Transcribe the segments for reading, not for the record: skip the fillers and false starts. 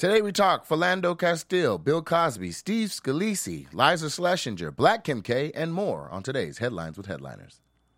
Today we talk Philando Castile, Bill Cosby, Steve Scalise, Liza Schlesinger, Black Kim K, and more on today's Headlines with Headliners.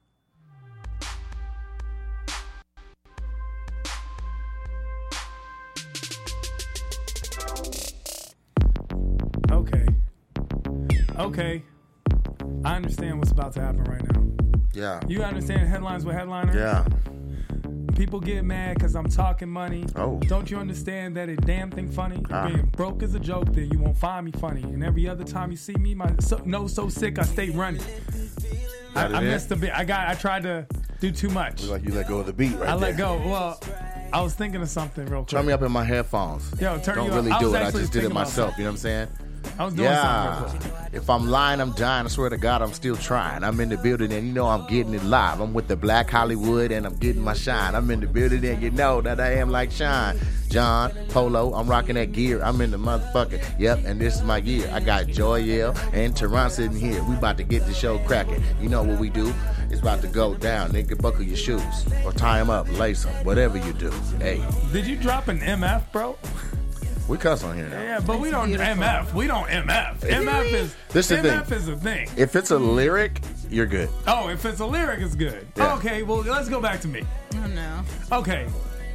Okay. I understand what's about to happen right now. Yeah. You understand Headlines with Headliners? Yeah. People get mad because I'm talking money. Oh. Don't you understand that it damn thing funny? Being broke is a joke, then you won't find me funny. And every other time you see me, my nose so sick, I stay running. I missed a bit. I tried to do too much. Like you let go of the beat right I there. let go. Well, I was thinking of something real quick. Turn me up in my headphones. Yo, turn Don't you really up. do it. I actually just did it thinking about myself. You know what I'm saying? I was doing something real quick. If I'm lying, I'm dying. I swear to God, I'm still trying. I'm in the building and you know I'm getting it live. I'm with the Black Hollywood and I'm getting my shine. I'm in the building and you know that I am like Shine. John, Polo, I'm rocking that gear. I'm in the motherfucker. Yep, and this is my year. I got Joyelle and Teron sitting here. We about to get the show cracking. You know what we do? It's about to go down. Nigga, buckle your shoes or tie them up, lace them, whatever you do. Hey. Did you drop an MF, bro? We cuss on here now. Yeah, but we don't MF. We don't MF. MF is a thing. If it's a lyric, you're good. Oh, if it's a lyric, it's good. Yeah. Okay, well, let's go back to me. Oh, no. Okay.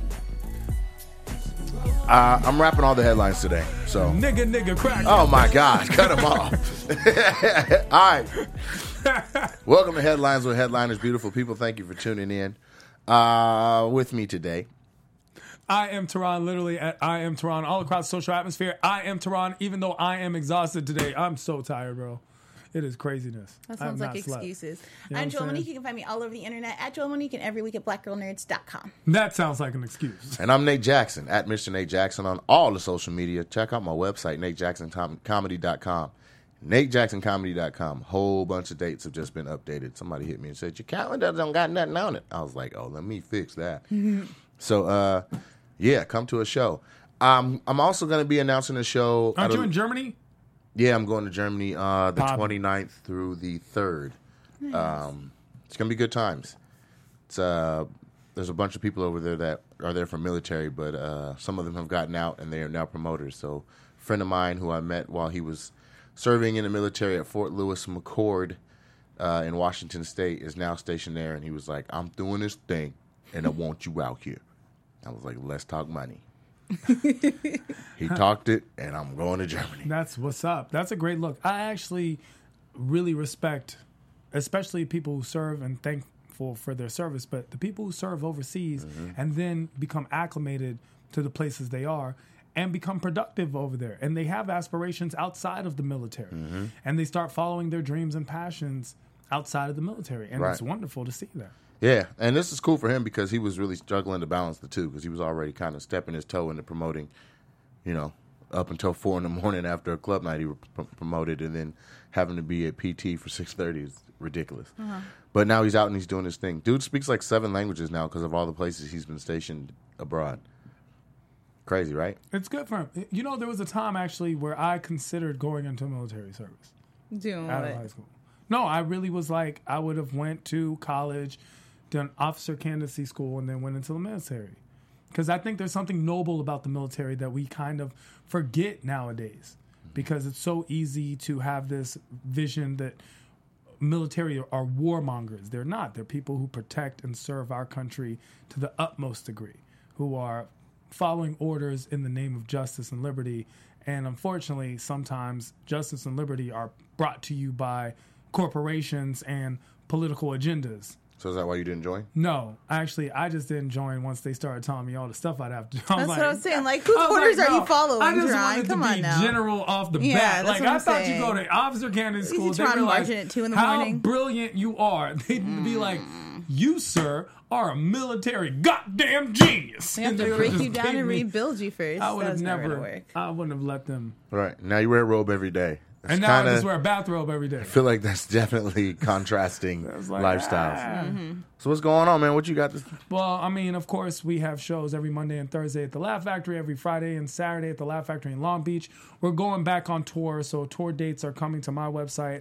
I'm rapping all the headlines today, so. Nigga, crack. Oh my God, cut them off. All right. Welcome to Headlines with Headliners, beautiful people. Thank you for tuning in with me today. I am Teron, literally at I am Teron, all across the social atmosphere. I am Teron, even though I am exhausted today. I'm so tired, bro. It is craziness. That sounds like excuses. You know I'm what Joel I'm Monique. You can find me all over the internet at Joel Monique and every week at blackgirlnerds.com. That sounds like an excuse. And I'm Nate Jackson, at Mr. Nate Jackson on all the social media. Check out my website, NateJacksonComedy.com. NateJacksonComedy.com. Whole bunch of dates have just been updated. Somebody hit me and said, your calendar don't got nothing on it. I was like, oh, let me fix that. So, yeah, come to a show. I'm also going to be announcing a show. Aren't you in Germany? Yeah, I'm going to Germany the 29th through the 3rd. Nice. It's going to be good times. It's there's a bunch of people over there that are there for military, but some of them have gotten out and they are now promoters. So a friend of mine who I met while he was serving in the military at Fort Lewis McChord in Washington State is now stationed there, and he was like, I'm doing this thing, and I want you out here. I was like, let's talk money. He talked it, and I'm going to Germany. That's what's up. That's a great look. I actually really respect, especially people who serve and thankful for their service, but the people who serve overseas and then become acclimated to the places they are and become productive over there. And they have aspirations outside of the military. And they start following their dreams and passions outside of the military. And it's wonderful to see that. Yeah, and this is cool for him because he was really struggling to balance the two because he was already kind of stepping his toe into promoting, you know, up until 4 a.m. after a club night he was promoted, and then having to be at PT for 6:30 is ridiculous. But now he's out and he's doing his thing. Dude speaks like 7 languages now because of all the places he's been stationed abroad. Crazy, right? It's good for him. You know, there was a time actually where I considered going into military service. Doing out what? of high school. No, I really was like, I would have went to college, done officer candidacy school, and then went into the military. Because I think there's something noble about the military that we kind of forget nowadays. Because it's so easy to have this vision that military are warmongers. They're not. They're people who protect and serve our country to the utmost degree, who are following orders in the name of justice and liberty. And unfortunately, sometimes justice and liberty are brought to you by corporations and political agendas. So is that why you didn't join? No, actually, I just didn't join once they started telling me all the stuff I'd have to do. That's what I was saying. Like, whose orders are you following, I just Teron? wanted Come to on be now. general off the Yeah, bat. that's Like, what I I'm thought saying. you go to officer candidate school. Easy They Teron realize marching at 2 in the how morning. brilliant you are. They'd be like, you, sir, are a military goddamn genius. They have And they to would break just you down give and me- rebuild you first. I would have That's never never. gonna work. I wouldn't have let them. Right. Now you wear a robe every day. That's And now I just wear a bathrobe every day. I feel like that's definitely contrasting like, lifestyles. So what's going on, man? What you got? Well, I mean, of course, we have shows every Monday and Thursday at the Laugh Factory, every Friday and Saturday at the Laugh Factory in Long Beach. We're going back on tour, so tour dates are coming to my website,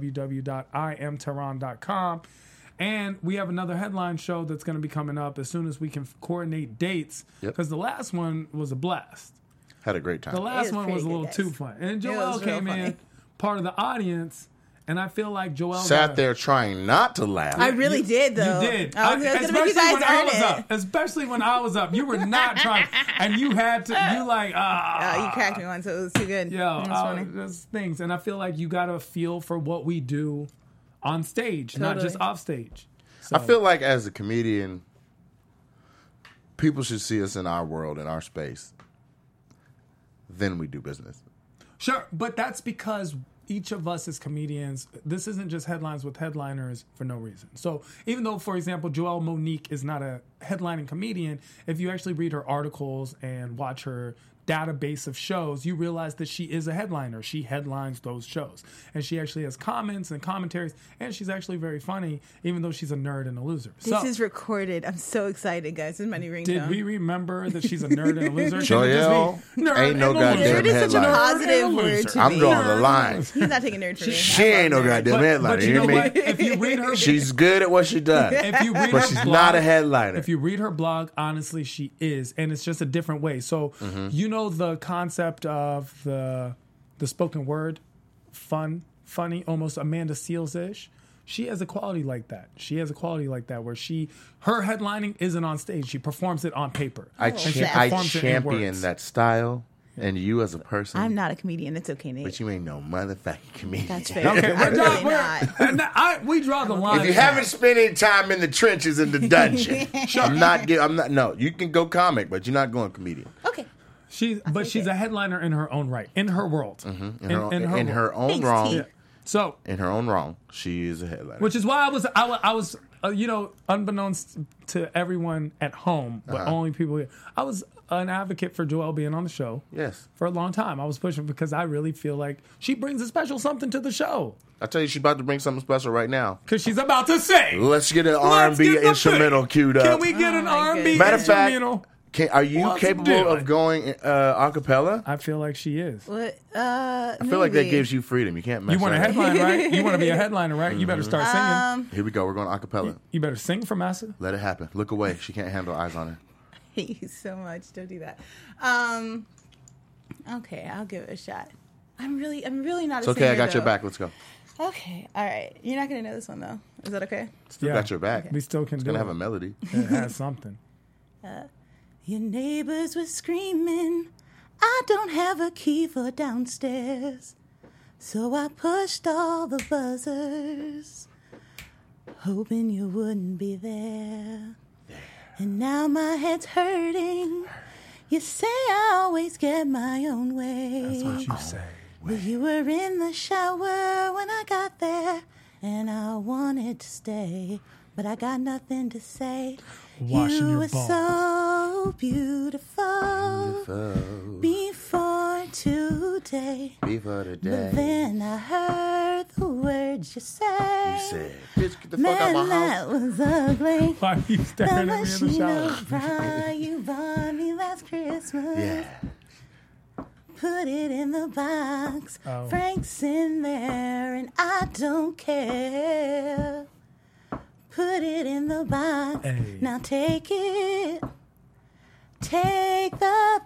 www.imteron.com. And we have another headline show that's going to be coming up as soon as we can coordinate dates, because the last one was a blast. Had a great time. The last was one pretty was a good, little guys. too fun. And It Joel was real came in funny. part of the audience, and I feel like Joel Sat there trying not to laugh. I really did, though. You did. I was going to make you guys when I earn was it. up. Especially when I was up. You were not trying. And you had to, you like, You cracked me once, so it was too good. Yo, It was funny. there's things. And I feel like you got to feel for what we do on stage, not Totally. just off stage. I feel like as a comedian, people should see us in our world, in our space. Then we do business. Sure, but that's because each of us as comedians, this isn't just headlines with headliners for no reason. So even though, for example, Joelle Monique is not a headlining comedian, if you actually read her articles and watch her database of shows, you realize that she is a headliner. She headlines those shows. And she actually has comments and commentaries, and she's actually very funny, even though she's a nerd and a loser. This is recorded. I'm so excited, guys. This is my new ringtone. Did we remember that she's a nerd and a loser? Joelle ain't no and a goddamn loser? Nerd is such a headliner. positive And a word loser. to I'm me. drawing the line. He's not taking nerd for me. She ain't no goddamn headliner. But You you hear know me? what? If you read her, She's good at what she does, if you read but her she's blog, not a headliner. If you read her blog, honestly, she is, and it's just a different way. So you know the concept of the spoken word, funny, almost Amanda Seales-ish. She has a quality like that. She has a quality like that where her headlining isn't on stage. She performs it on paper. I And she I performs it in champion words. that style, and you as a person. I'm not a comedian. It's okay, Nate. But you ain't no motherfucking comedian. That's fair. Okay, I'm we're really not. not. We draw the line. If you haven't spent any time in the trenches in the dungeon, I'm not. No, you can go comic, but you're not going comedian. Okay. she's a headliner in her own right, in her world, In her own Thanks, wrong. T. Yeah. So In her own wrong, she is a headliner. which is why I was unbeknownst to everyone at home, but only people here. I was an advocate for Joelle being on the show. Yes. For a long time. I was pushing because I really feel like she brings a special something to the show. I tell you, she's about to bring something special right now. Because she's about to sing. Let's get an Let's R&B get the instrumental thing. queued up. Can we get an my R&B goodness. Matter of fact, instrumental? are you Let's capable do of it. going a cappella? I feel like she is. What? I feel like that gives you freedom. You can't mess You want a that up. headline, right? You want to be a headliner, right? You better start singing. Here we go. We're going a cappella. You better sing for Massa. Let it happen. Look away. She can't handle eyes on her. hate you so much. Don't do that. Okay, I'll give it a shot. I'm really not. It's okay. I got your back. Let's go. Okay, all right. You're not gonna know this one though. Is that okay? Still got your back. We still can It's do gonna it. have a melody. It has something. Your neighbors were screaming, I don't have a key for downstairs. So I pushed all the buzzers, hoping you wouldn't be there. And now my head's hurting. You say I always get my own way. That's what you say. But you were in the shower when I got there, and I wanted to stay, but I got nothing to say. Washing you your were balls. so beautiful before today. Before the But day. then I heard the words you say. You said, bitch, get the fuck out Man, my that house. was ugly. Why are you The staring at me in the machine shower? of pride you bought me last Christmas. Yeah. Put it in the box. Oh. Frank's in there, and I don't care. Put it in the box. Hey. Now take it. Take the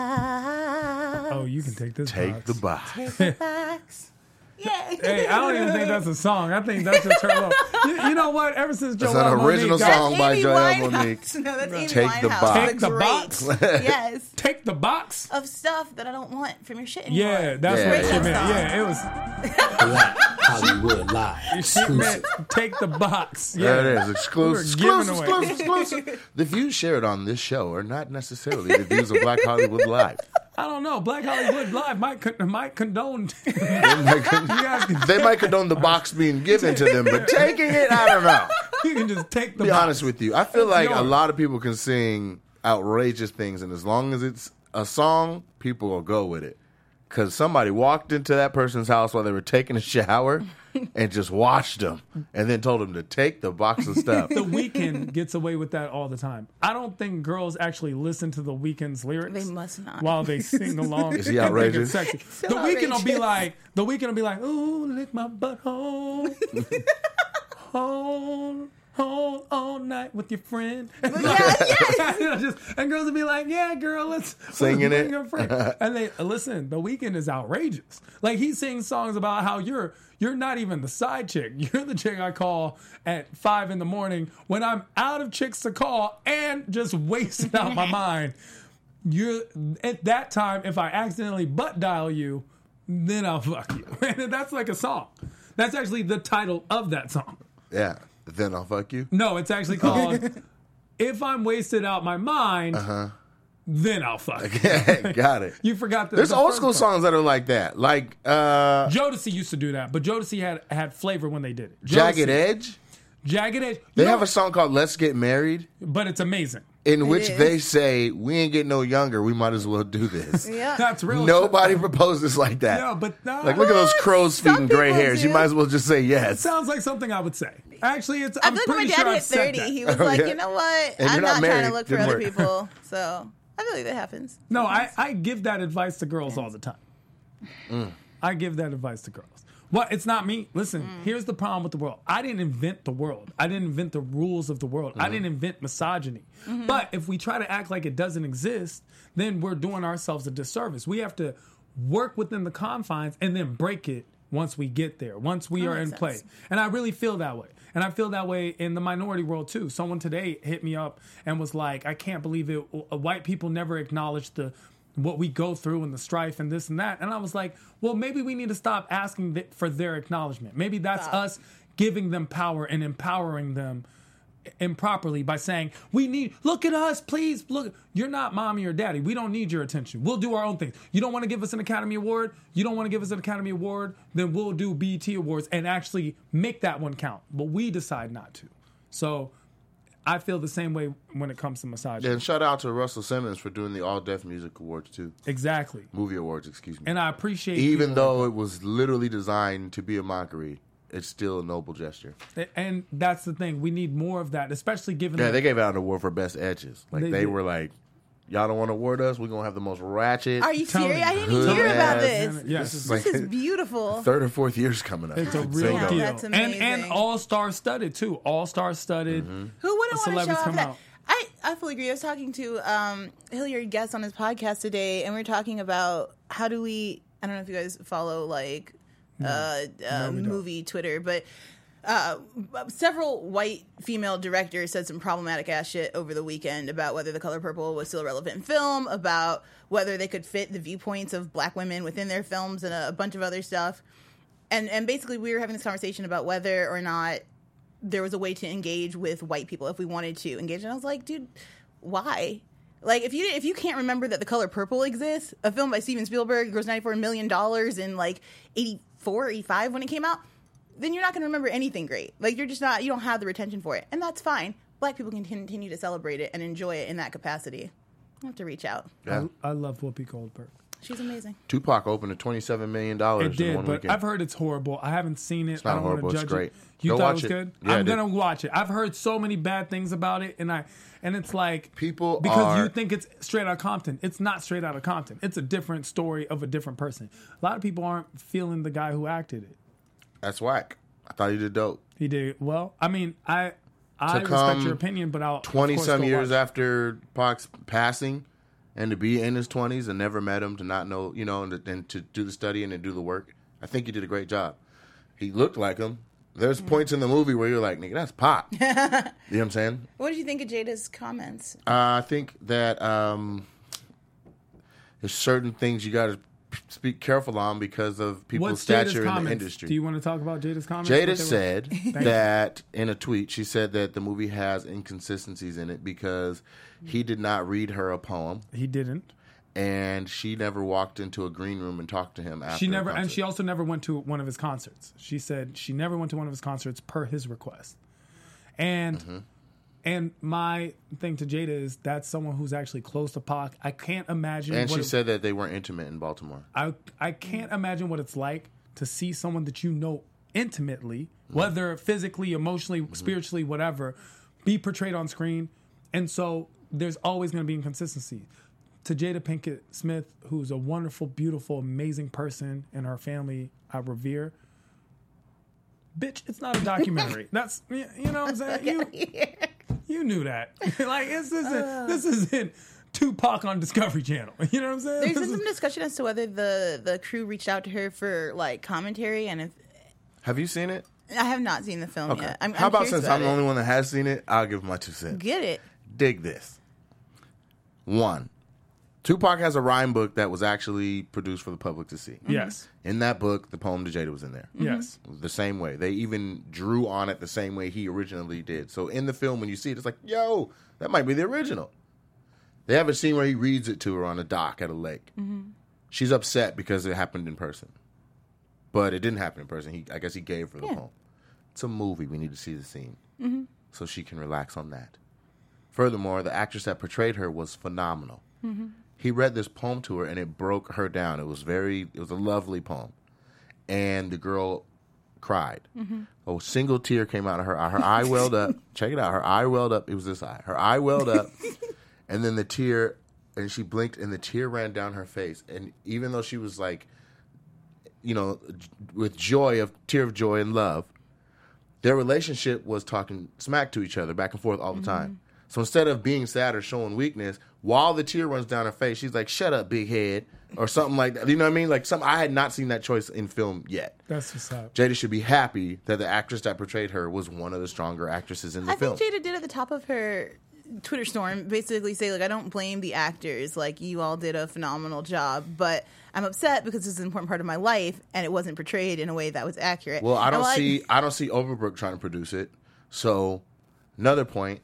box. Oh, you can take this Take box. the box. Take the box. Yay. Hey, I don't even think that's a song. I think that's just her little. You know what? Ever since That's Joelle an original Monique got- song by Amy Joelle Winehouse. Monique. No, that's Amy Take the Winehouse. box. That's Take the great. box? Yes. Take the box. Of stuff that I don't want from your shit anymore. Yeah, that's Yeah, what she yeah. meant. Yeah, it was. Black Hollywood Live. She meant take the box. Yeah, There it is. Exclusive. We're giving away. Exclusive. The views shared on this show are not necessarily the views of Black Hollywood Live. I don't know. Black Hollywood Live might condone. They might condone the box being given to them, but taking it, I don't know. You can just take the Be box. honest with you. I feel like a yours. lot of people can sing outrageous things, and as long as it's a song, people will go with it. Because somebody walked into that person's house while they were taking a shower and just watched them and then told them to take the box of stuff. The Weeknd gets away with that all the time. I don't think girls actually listen to The Weeknd's lyrics. They must not. While they sing along. Is he and think outrageous? it's sexy. So The Weeknd will be outrageous. like, ooh, lick my butthole. Hole. hold all night with your friend. Yeah, yes. You know, and girls would be like, yeah, girl, let's Singing bring it. your friend. And they listen. The Weeknd is outrageous. Like he sings songs about how you're not even the side chick. You're the chick I call at 5 a.m. when I'm out of chicks to call and just wasting out my mind. You're at that time. If I accidentally butt dial you, then I'll fuck you. And that's like a song. That's actually the title of that song. Yeah. Then I'll fuck you. No, it's actually called If I'm Wasted Out My Mind, Then I'll fuck you. Got it. You forgot There's the old first school part. songs that are like that. Like Jodeci used to do that, but Jodeci had flavor when they did it. Jagged Jodeci- Edge. Jagged Edge. They have a song called Let's Get Married, but it's amazing. in which is. they say, we ain't getting no younger, we might as well do this. Yeah. That's real. Nobody proposes like that. No, but Like, look at those crow's feet Some and gray people hairs. You do. might as well just say It yes. sounds like something I would say. Actually, it's. I I'm feel like when my pretty dad sure hit I've said 30, that. he was Oh, like, yeah. you know what? And I'm you're not not trying married. to look for Didn't other work. people. So I feel like that happens. No, I give that advice to girls all the time. I give that advice to girls. What? It's not me. Listen, here's the problem with the world. I didn't invent the world. I didn't invent the rules of the world. I didn't invent misogyny. But if we try to act like it doesn't exist, then we're doing ourselves a disservice. We have to work within the confines and then break it once we get there, once we are in makes play. sense. And I really feel that way. And I feel that way in the minority world too. Someone today hit me up and was like, I can't believe it. White people never acknowledge what we go through and the strife and this and that. And I was like, well, maybe we need to stop asking for their acknowledgement. Maybe that's us giving them power and empowering them improperly by saying, look at us, please. Look, you're not mommy or daddy. We don't need your attention. We'll do our own thing. You don't want to give us an Academy Award? You don't want to give us an Academy Award? Then we'll do BET Awards and actually make that one count. But we decide not to. So I feel the same way when it comes to misogyny. And shout out to Russell Simmons for doing the All Deaf Music Awards too. Exactly. Movie Awards, excuse me. And I appreciate Even people- though it was literally designed to be a mockery, it's still a noble gesture. And that's the thing. We need more of that, especially given Yeah, that they gave out an award for best edges. Like They they did. were like, y'all don't want to award us? We're gonna have the most ratchet. Are you Tell serious? me. I didn't even hear hood about ass- this. Yes. This is like This is beautiful. third or fourth year's coming up. It's a Like, real so deal. That's and amazing. all-star studded, too. All-star studded. Who wouldn't want to show Celebrities off come that? out. I fully agree. I was talking to Hilliard Guest on his podcast today, and we were talking about how do we. I don't know if you guys follow like we don't. movie Twitter, but several white female directors said some problematic ass shit over the weekend about whether The Color Purple was still relevant in film, about whether they could fit the viewpoints of black women within their films, and a bunch of other stuff. And basically, we were having this conversation about whether or not there was a way to engage with white people if we wanted to engage. And I was like, dude, why? Like, if you can't remember that The Color Purple exists, a film by Steven Spielberg, grossed $94 million in like 84, 85 when it came out, then you're not going to remember anything great. Like, you're just not, you don't have the retention for it. And that's fine. Black people can continue to celebrate it and enjoy it in that capacity. I have to reach out. Yeah. I love Whoopi Goldberg. She's amazing. Tupac opened at $27 million It in did, one but weekend. I've heard it's horrible. I haven't seen it. It's not I don't horrible, want it's to judge great. it. You Go thought it watch was it. good? Yeah, I I'm did. going to watch it. I've heard so many bad things about it, and it's like People because are- you think it's straight out of Compton. It's not straight out of Compton. It's a different story of a different person. A lot of people aren't feeling the guy who acted it. That's whack. I thought he did dope. He did well. I mean, I respect come your opinion, but I'll 20-some years watch. after Pac's passing, and to be in his 20s and never met him, to not know, and to do the study and to do the work, I think he did a great job. He looked like him. There's points in the movie where you're like, nigga, that's Pac. You know what I'm saying? What did you think of Jada's comments? I think that there's certain things you got to speak careful on because of people's What's Jada's stature in the comments? industry. Do you want to talk about Jada's comments? Jada What they were- said you. that in a tweet, she said that the movie has inconsistencies in it because he did not read her a poem, He didn't. and she never walked into a green room and talked to him after. She never, a and concert. she also never went to one of his concerts. She said she never went to one of his concerts per his request. And and my thing to Jada is that's someone who's actually close to Pac. I can't imagine. And what she it- said that they weren't intimate in Baltimore. I can't imagine what it's like to see someone that you know intimately, whether physically, emotionally, spiritually, whatever, be portrayed on screen. And so there's always going to be inconsistency. To Jada Pinkett Smith, who's a wonderful, beautiful, amazing person, and her family I revere, Bitch, it's not a documentary. That's, you know what I'm saying? You knew that. Like, this isn't Tupac on Discovery Channel. You know what I'm saying? There's been some discussion as to whether the crew reached out to her for like commentary, and if Have you seen it? I have not seen the film yet. I'm How about curious since I'm the it. only one that has seen it, I'll give my 2 cents. Get it? Dig this. 1, Tupac has a rhyme book that was actually produced for the public to see. Yes. In that book, the poem to Jada was in there. Yes. The same way. They even drew on it the same way he originally did. So in the film, when you see it, it's like, yo, that might be the original. They have a scene where he reads it to her on a dock at a lake. She's upset because it happened in person. But it didn't happen in person. I guess he gave her the poem. It's a movie. We need to see the scene. So she can relax on that. Furthermore, the actress that portrayed her was phenomenal. He read this poem to her, and it broke her down. It was a lovely poem. And the girl cried. A single tear came out of her eye. Her eye welled up. Check it out. Her eye welled up. It was this eye. Her eye welled up. And then the tear, and she blinked, and the tear ran down her face. And even though she was like, you know, with tear of joy and love, their relationship was talking smack to each other back and forth all the time. So instead of being sad or showing weakness, while the tear runs down her face, she's like, "Shut up, big head," or something like that. You know what I mean? Like I had not seen that choice in film yet. That's what's up. Jada should be happy that the actress that portrayed her was one of the stronger actresses in the film. I think Jada did at the top of her Twitter storm basically say, like, I don't blame the actors. Like, you all did a phenomenal job, but I'm upset because this is an important part of my life, and it wasn't portrayed in a way that was accurate. Well, I don't see Overbrook trying to produce it. So, another point,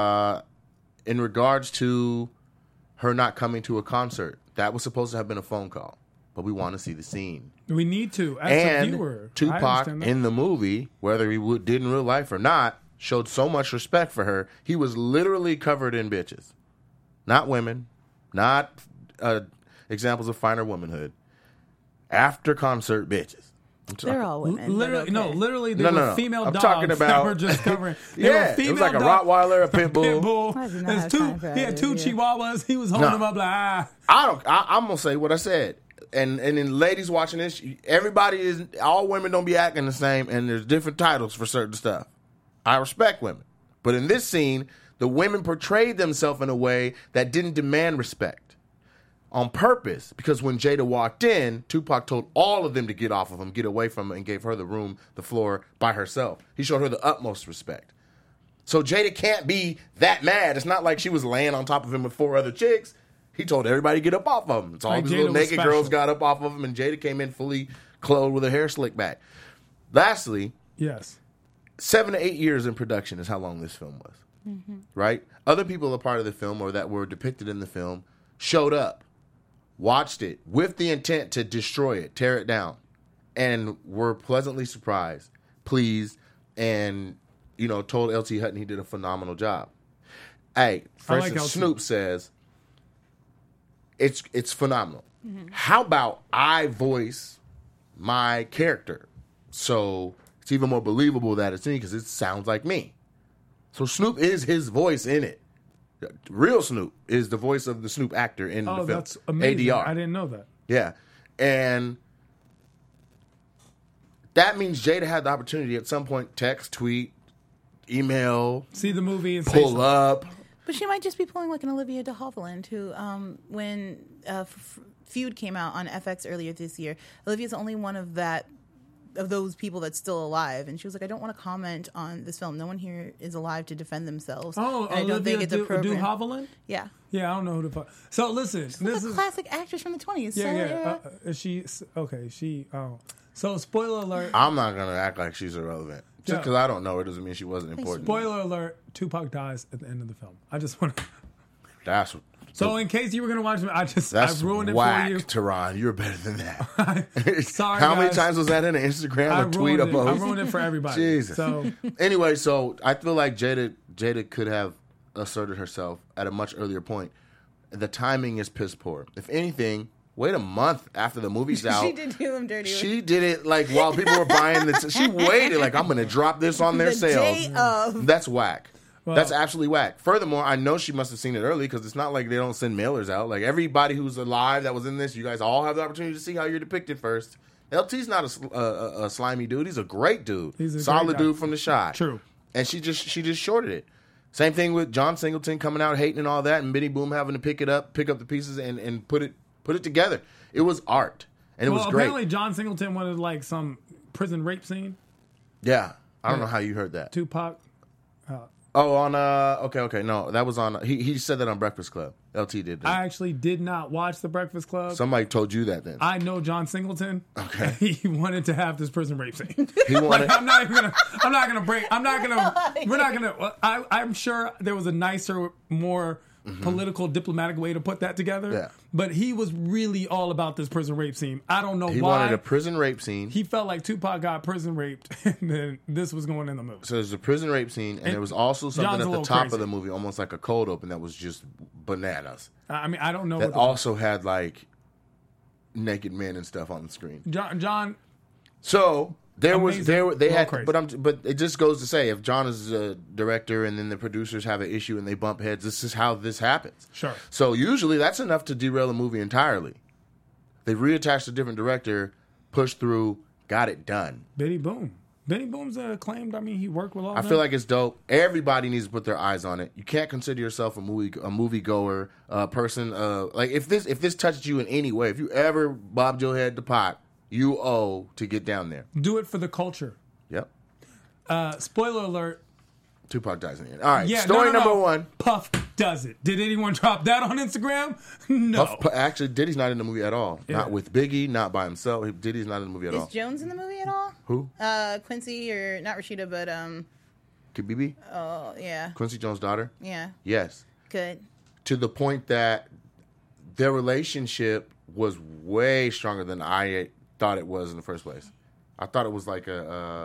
in regards to her not coming to a concert, that was supposed to have been a phone call, but we want to see the scene. We need to, as a viewer. And Tupac in the movie, whether he did in real life or not, showed so much respect for her. He was literally covered in bitches. Not women, not examples of finer womanhood. After concert bitches. They're all women. Literally, they were female I'm dogs talking about, that were just covering. It was like a Rottweiler, a pit bull. He had 2 Chihuahuas. He was holding them up like, I'm going to say what I said. And then ladies watching this, all women don't be acting the same, and there's different titles for certain stuff. I respect women. But in this scene, the women portrayed themselves in a way that didn't demand respect. On purpose, because when Jada walked in, Tupac told all of them to get off of him, get away from him, and gave her the floor by herself. He showed her the utmost respect. So Jada can't be that mad. It's not like she was laying on top of him with 4 other chicks. He told everybody to get up off of him. So all these little naked girls got up off of him, and Jada came in fully clothed with her hair slicked back. Lastly, yes, 7 to 8 years in production is how long this film was. Right? Other people a part of the film or that were depicted in the film showed up, watched it with the intent to destroy it, tear it down, and were pleasantly surprised, pleased, and told LT Hutton he did a phenomenal job. Hey, for instance, Snoop says it's phenomenal. How about I voice my character so it's even more believable that it's me because it sounds like me. So Snoop is his voice in it. Real Snoop is the voice of the Snoop actor in the film. That's amazing. ADR. I didn't know that. Yeah. And that means Jada had the opportunity at some point text, tweet, email, see the movie and pull up. But she might just be pulling like an Olivia de Havilland who, when Feud came out on FX earlier this year, Olivia's the only one of those people that's still alive, and she was like, I don't want to comment on this film. No one here is alive to defend themselves. Oh, I don't think it's appropriate. De Havilland? Yeah. Yeah, I don't know who the fuck. So listen, this is a classic actress from the 20s. Yeah. So spoiler alert. I'm not gonna act like she's irrelevant. Just because I don't know her doesn't mean she wasn't important. Spoiler alert: Tupac dies at the end of the film. I just want to. That's what. So in case you were going to watch it, I ruined it whack, for you. Tehran, you're better than that. Sorry, How many times was that in an Instagram or tweet post? I ruined it for everybody. Jesus. So anyway, I feel like Jada could have asserted herself at a much earlier point. The timing is piss poor. If anything, wait a month after the movie's out. She did do them dirty. She did it like while people were buying she waited like, I'm going to drop this on their sales. That's whack. Well, that's absolutely whack. Furthermore, I know she must have seen it early because it's not like they don't send mailers out. Like everybody who's alive that was in this, you guys all have the opportunity to see how you're depicted first. LT's not a slimy dude. He's a great dude. He's a solid great guy. dude from the shot. True. And she just shorted it. Same thing with John Singleton coming out hating and all that, and Benny Boom having to pick up the pieces and put it together. It was art, and it was great. Apparently, John Singleton wanted like some prison rape scene. Yeah, I don't know how you heard that. Tupac. Oh, on okay, no, that was on. He said that on Breakfast Club. LT did that. I actually did not watch The Breakfast Club. Somebody told you that then. I know John Singleton. Okay. He wanted to have this prison rape scene. He wanted. I'm not gonna break. We're not gonna. I'm sure there was a nicer, more political, diplomatic way to put that together. Yeah. But he was really all about this prison rape scene. I don't know He why. wanted a prison rape scene. He felt like Tupac got prison raped, and then this was going in the movie. So there's a prison rape scene, and there was also something John's a at the little top crazy. of the movie, almost like a cold open, that was just bananas. I mean, I don't know That what the, also had like naked men and stuff on the screen. John. So there was Amazing. they Well, had, crazy. but it just goes to say, if John is a director and then the producers have an issue and they bump heads, this is how this happens. Sure. So usually that's enough to derail a movie entirely. They reattached a different director, pushed through, got it done. Benny Boom. Benny Boom's acclaimed. I mean, he worked with all. I feel like it's dope. Everybody needs to put their eyes on it. You can't consider yourself a movie goer, person. Like if this touched you in any way, if you ever bobbed your head to pot, you owe to get down there. do it for the culture. Yep. Spoiler alert. Tupac dies in the end. All right. Yeah, Story no. number one. Puff does it. Did anyone drop that on Instagram? No. Actually, Diddy's not in the movie at all. Yeah. Not with Biggie, not by himself. Diddy's not in the movie at Is all. Jones in the movie at all? Who? Quincy, or not Rashida, but Kibibi? oh yeah, Quincy Jones' daughter? yeah, Yes. good. To the point that their relationship was way stronger than I thought it was in the first place. I thought it was like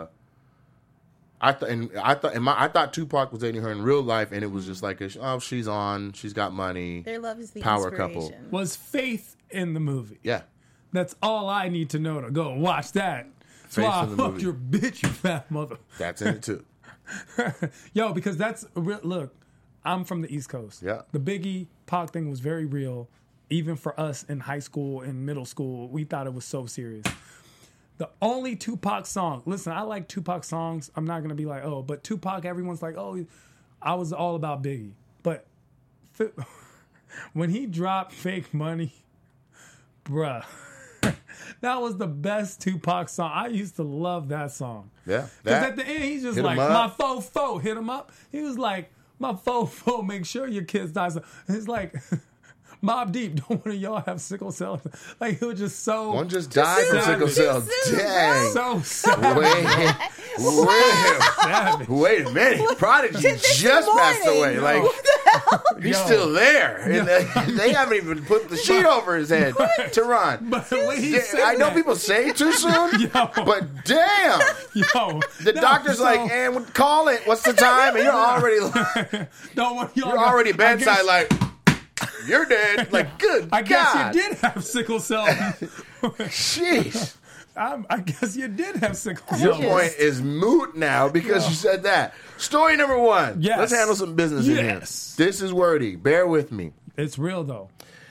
I thought Tupac was dating her in real life, and it was just like she's got money. Their love is the Power inspiration. couple. Was Faith in the movie? Yeah. That's all I need to know to go watch that. So Faith I in the fucked movie. your bitch, you fat mother. That's in it too. Yo, because that's look. I'm from the East Coast. Yeah. The Biggie Pac thing was very real. Even for us in high school and middle school, we thought it was so serious. The only Tupac song, listen, I like Tupac songs. I'm not going to be like, oh, but Tupac, everyone's like, oh, I was all about Biggie. But when he dropped Fake Money, bruh, that was the best Tupac song. I used to love that song. Yeah. Because at the end, he's just Hit 'em like, my up. fo, hit him up. He was like, my fo, make sure your kids die. So it's like, Mobb Deep, don't one of y'all have sickle cell? Like, it was just so... One just died from sickle cell. soon, Dang. So sad. Wait a minute. Prodigy just passed away. Like, he's Yo. still there. And they haven't even put the sheet over his head. Tehran. But when he Yeah, said I know that, people say too soon, Yo. but damn. yo, The doctor's like, and call it. What's the time? And you're already you're already bedside like, you're dead. Like, good I guess God. you did have sickle cell. Jeez. I guess you did have sickle Your cell. point is moot now because you said that. Story number one. Yes. Let's handle some business in here. Yes. This is wordy. Bear with me. It's real, though.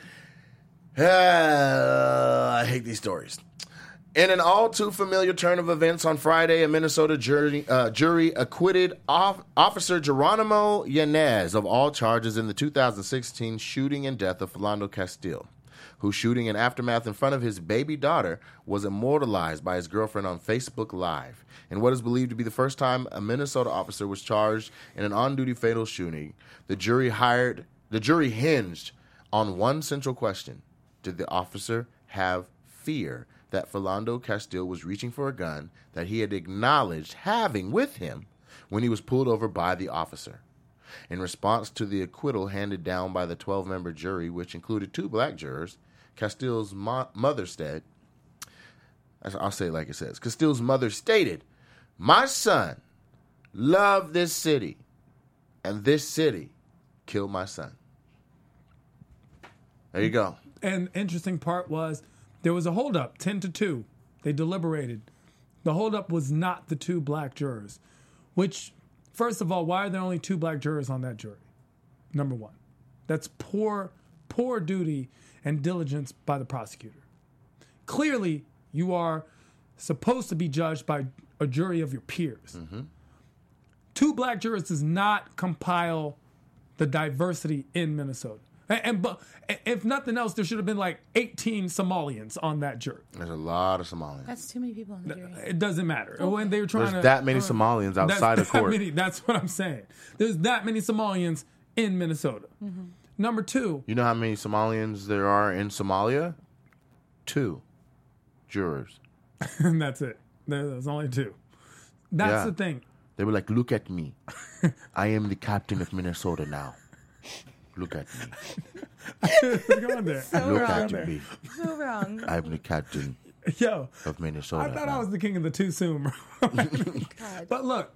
I hate these stories. In an all too familiar turn of events on Friday, a Minnesota jury acquitted Officer Geronimo Yanez of all charges in the 2016 shooting and death of Philando Castile, whose shooting and aftermath in front of his baby daughter was immortalized by his girlfriend on Facebook Live. In what is believed to be the first time a Minnesota officer was charged in an on-duty fatal shooting, the jury hinged on one central question: did the officer have fear that Philando Castile was reaching for a gun that he had acknowledged having with him when he was pulled over by the officer? In response to the acquittal handed down by the 12-member jury, which included 2 black jurors, Castile's mother said, I'll say it like it says, Castile's mother stated, "My son loved this city, and this city killed my son." There you go. And interesting part was there was a holdup, 10-2. They deliberated. The holdup was not the 2 black jurors, which, first of all, why are there only 2 black jurors on that jury? Number one. That's poor duty and diligence by the prosecutor. Clearly, you are supposed to be judged by a jury of your peers. 2 black jurors does not compile the diversity in Minnesota. But if nothing else, there should have been like 18 Somalians on that jury. There's a lot of Somalians. That's too many people on the jury. It doesn't matter. When they were trying There's that many Somalians outside of court. That's what I'm saying. There's that many Somalians in Minnesota. Number 2. You know how many Somalians there are in Somalia? 2 jurors. And that's it. There's only 2. That's the thing. They were like, look at me. I am the captain of Minnesota now. Look at me. Go on there. So Look wrong. at me. So wrong. I'm the captain Yo, of Minnesota. I thought now. I was the king of the too soon, bro. God. But look,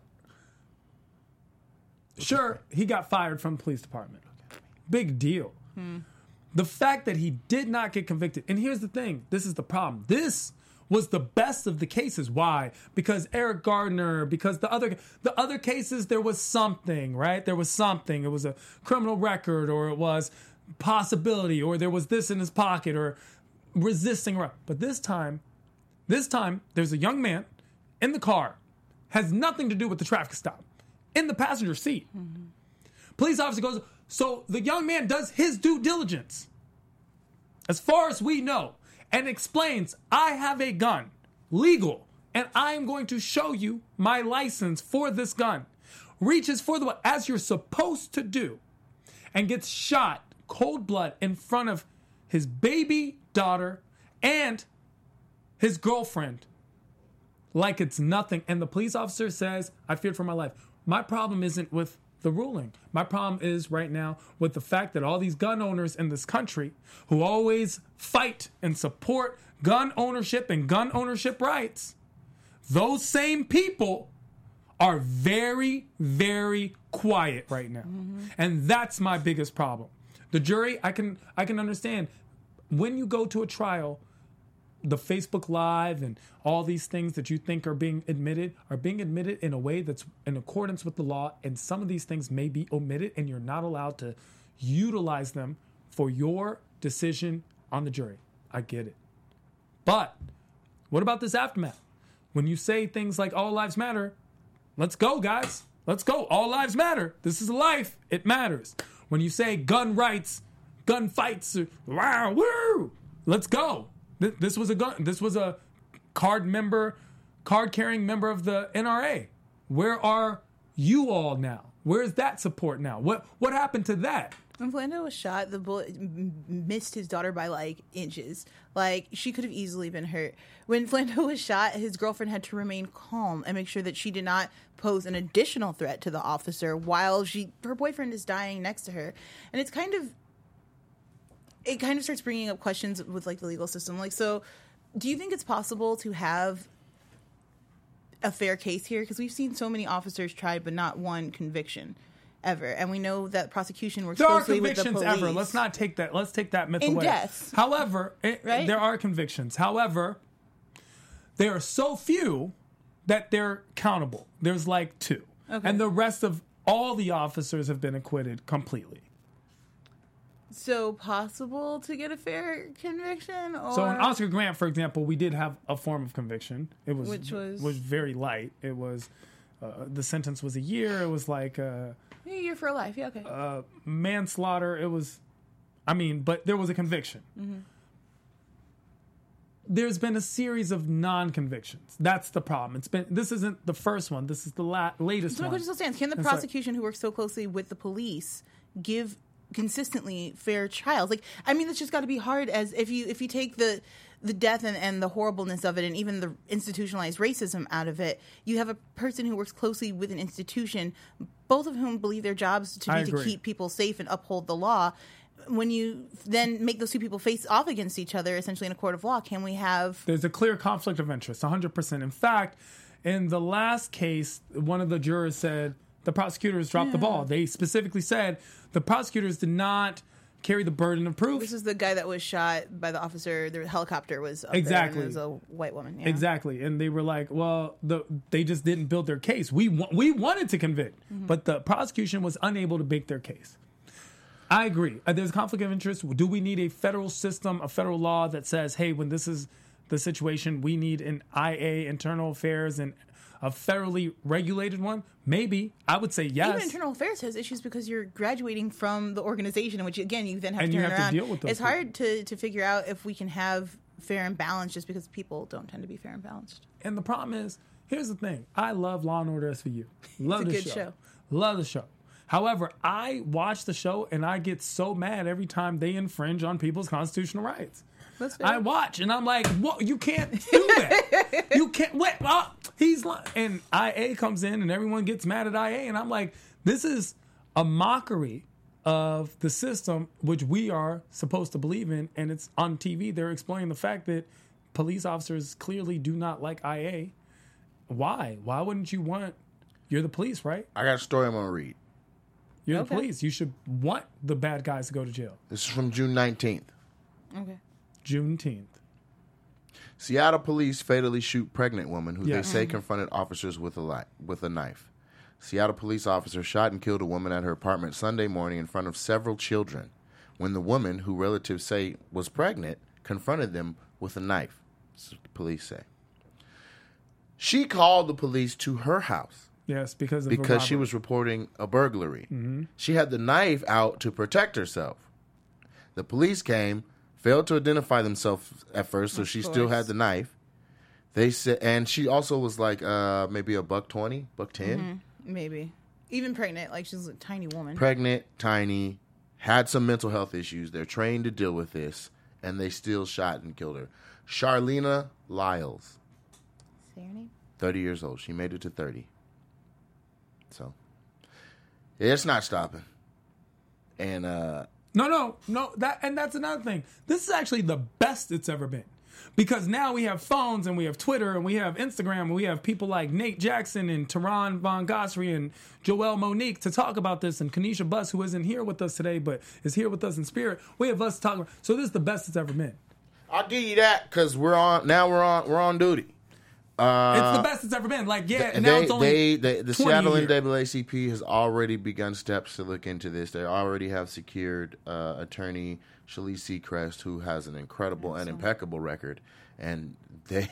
sure, he got fired from the police department. Big deal. The fact that he did not get convicted, and here's the thing, this is the problem. This was the best of the cases. Why? Because Eric Gardner, because the other cases, there was something, right? There was something. It was a criminal record, or it was possibility, or there was this in his pocket, or resisting arrest. But this time, there's a young man in the car, has nothing to do with the traffic stop, in the passenger seat. Police officer goes, so the young man does his due diligence, as far as we know, and explains, I have a gun, legal, and I am going to show you my license for this gun. Reaches for the weapon, as you're supposed to do, and gets shot cold blood in front of his baby daughter and his girlfriend like it's nothing. And the police officer says, I feared for my life. My problem isn't with the ruling. My problem is right now with the fact that all these gun owners in this country who always fight and support gun ownership and gun ownership rights, those same people are very, very quiet right now. And that's my biggest problem. The jury, I can understand when you go to a trial, the Facebook Live and all these things that you think are being admitted in a way that's in accordance with the law. And some of these things may be omitted, and you're not allowed to utilize them for your decision on the jury. I get it. But what about this aftermath? When you say things like all lives matter, let's go, guys. Let's go. All lives matter. This is life. It matters. When you say gun rights, gun fights, wow, woo, let's go. This was a gun. This was a card-carrying member of the NRA. Where are you all now? Where's that support now? What happened to that? When Philando was shot, the bullet missed his daughter by like inches. Like, she could have easily been hurt. When Philando was shot, his girlfriend had to remain calm and make sure that she did not pose an additional threat to the officer while her boyfriend is dying next to her. And it kind of starts bringing up questions with like the legal system. Like, so do you think it's possible to have a fair case here? Because we've seen so many officers tried, but not one conviction ever. And we know that prosecution works closely with the police. There are convictions ever. Let's take that myth in away. Deaths. However, right? There are convictions. However, there are so few that they're countable. There's like 2. Okay. And the rest of all the officers have been acquitted completely. So possible to get a fair conviction? Or... So in Oscar Grant, for example, we did have a form of conviction. It was Which was very light. It was the sentence was a year. It was like a year for life. Yeah, okay. Manslaughter. It was, but there was a conviction. Mm-hmm. There's been a series of non-convictions. That's the problem. This isn't the first one. This is the latest so my one. question still stands. Can the prosecution, who works so closely with the police, give consistently fair trials? Like, that's just got to be hard. As if you take the death and the horribleness of it, and even the institutionalized racism out of it, you have a person who works closely with an institution, both of whom believe their jobs to be to keep people safe and uphold the law. When you then make those two people face off against each other, essentially in a court of law, can we have... There's a clear conflict of interest, 100%. In fact, in the last case, one of the jurors said the prosecutors dropped the ball. They specifically said the prosecutors did not carry the burden of proof. This is the guy that was shot by the officer. The helicopter was up exactly. there, and it was a white woman. Yeah. Exactly. And they were like, well, they just didn't build their case. We wanted to convict, but the prosecution was unable to make their case. I agree. There's a conflict of interest. Do we need a federal system, a federal law that says, hey, when this is the situation. We need an IA, internal affairs, and a federally regulated one. Maybe. I would say yes. Even internal affairs has issues because you're graduating from the organization, in which again you then have And to you turn have to around. deal with those It's hard to figure out if we can have fair and balanced, just because people don't tend to be fair and balanced. And the problem is, here's the thing. I love Law and Order SVU. Love It's a the good show. Love the show. However, I watch the show and I get so mad every time they infringe on people's constitutional rights. That's fair. I watch and I'm like, "What? You can't do that. You can't." Wait, he's like, and IA comes in and everyone gets mad at IA, and I'm like, "This is a mockery of the system which we are supposed to believe in." And it's on TV. They're explaining the fact that police officers clearly do not like IA. Why? Why wouldn't you want? You're the police, right? I got a story I'm going to read. You're Okay. the police. You should want the bad guys to go to jail. This is from June 19th. Okay. Juneteenth. Seattle police fatally shoot pregnant woman who Yeah. they say confronted officers with a knife. Seattle police officer shot and killed a woman at her apartment Sunday morning in front of several children when the woman, who relatives say was pregnant, confronted them with a knife, that's what the police say. She called the police to her house Yes, because because she was reporting a burglary. She had the knife out to protect herself. The police came, failed to identify themselves at first, so she still had the knife. They said, and she also was like maybe a $120, $110, Maybe. Even pregnant, like she's a tiny woman. pregnant, tiny, had some mental health issues. They're trained to deal with this, and they still shot and killed her. Charlena Lyles, Say her name? 30 years old. She made it to 30. So, it's not stopping. And No. That's another thing. This is actually the best it's ever been. Because now we have phones and we have Twitter and we have Instagram and we have people like Nate Jackson and Tehran Von Gossry and Joelle Monique to talk about this, and Kanisha Buss, who isn't here with us today but is here with us in spirit. We have us talking. So this is the best it's ever been. I'll give you that because we're on duty. It's the best it's ever been. Like, yeah, and now it's only the 20 Seattle years. NAACP has already begun steps to look into this. They already have secured attorney Shalice Seacrest, who has an incredible and impeccable record, and the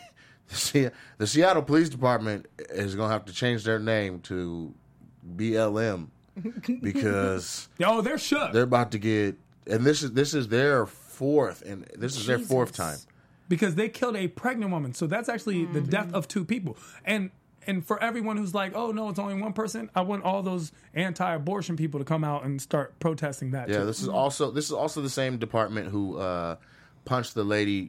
Seattle Police Department is going to have to change their name to BLM because they're shook. they're about to get, and this is their fourth, and this is their fourth time. Because they killed a pregnant woman. So that's actually the death of two people. And for everyone who's like, oh, no, it's only one person, I want all those anti-abortion people to come out and start protesting that, Yeah, too. this is also the same department who punched the lady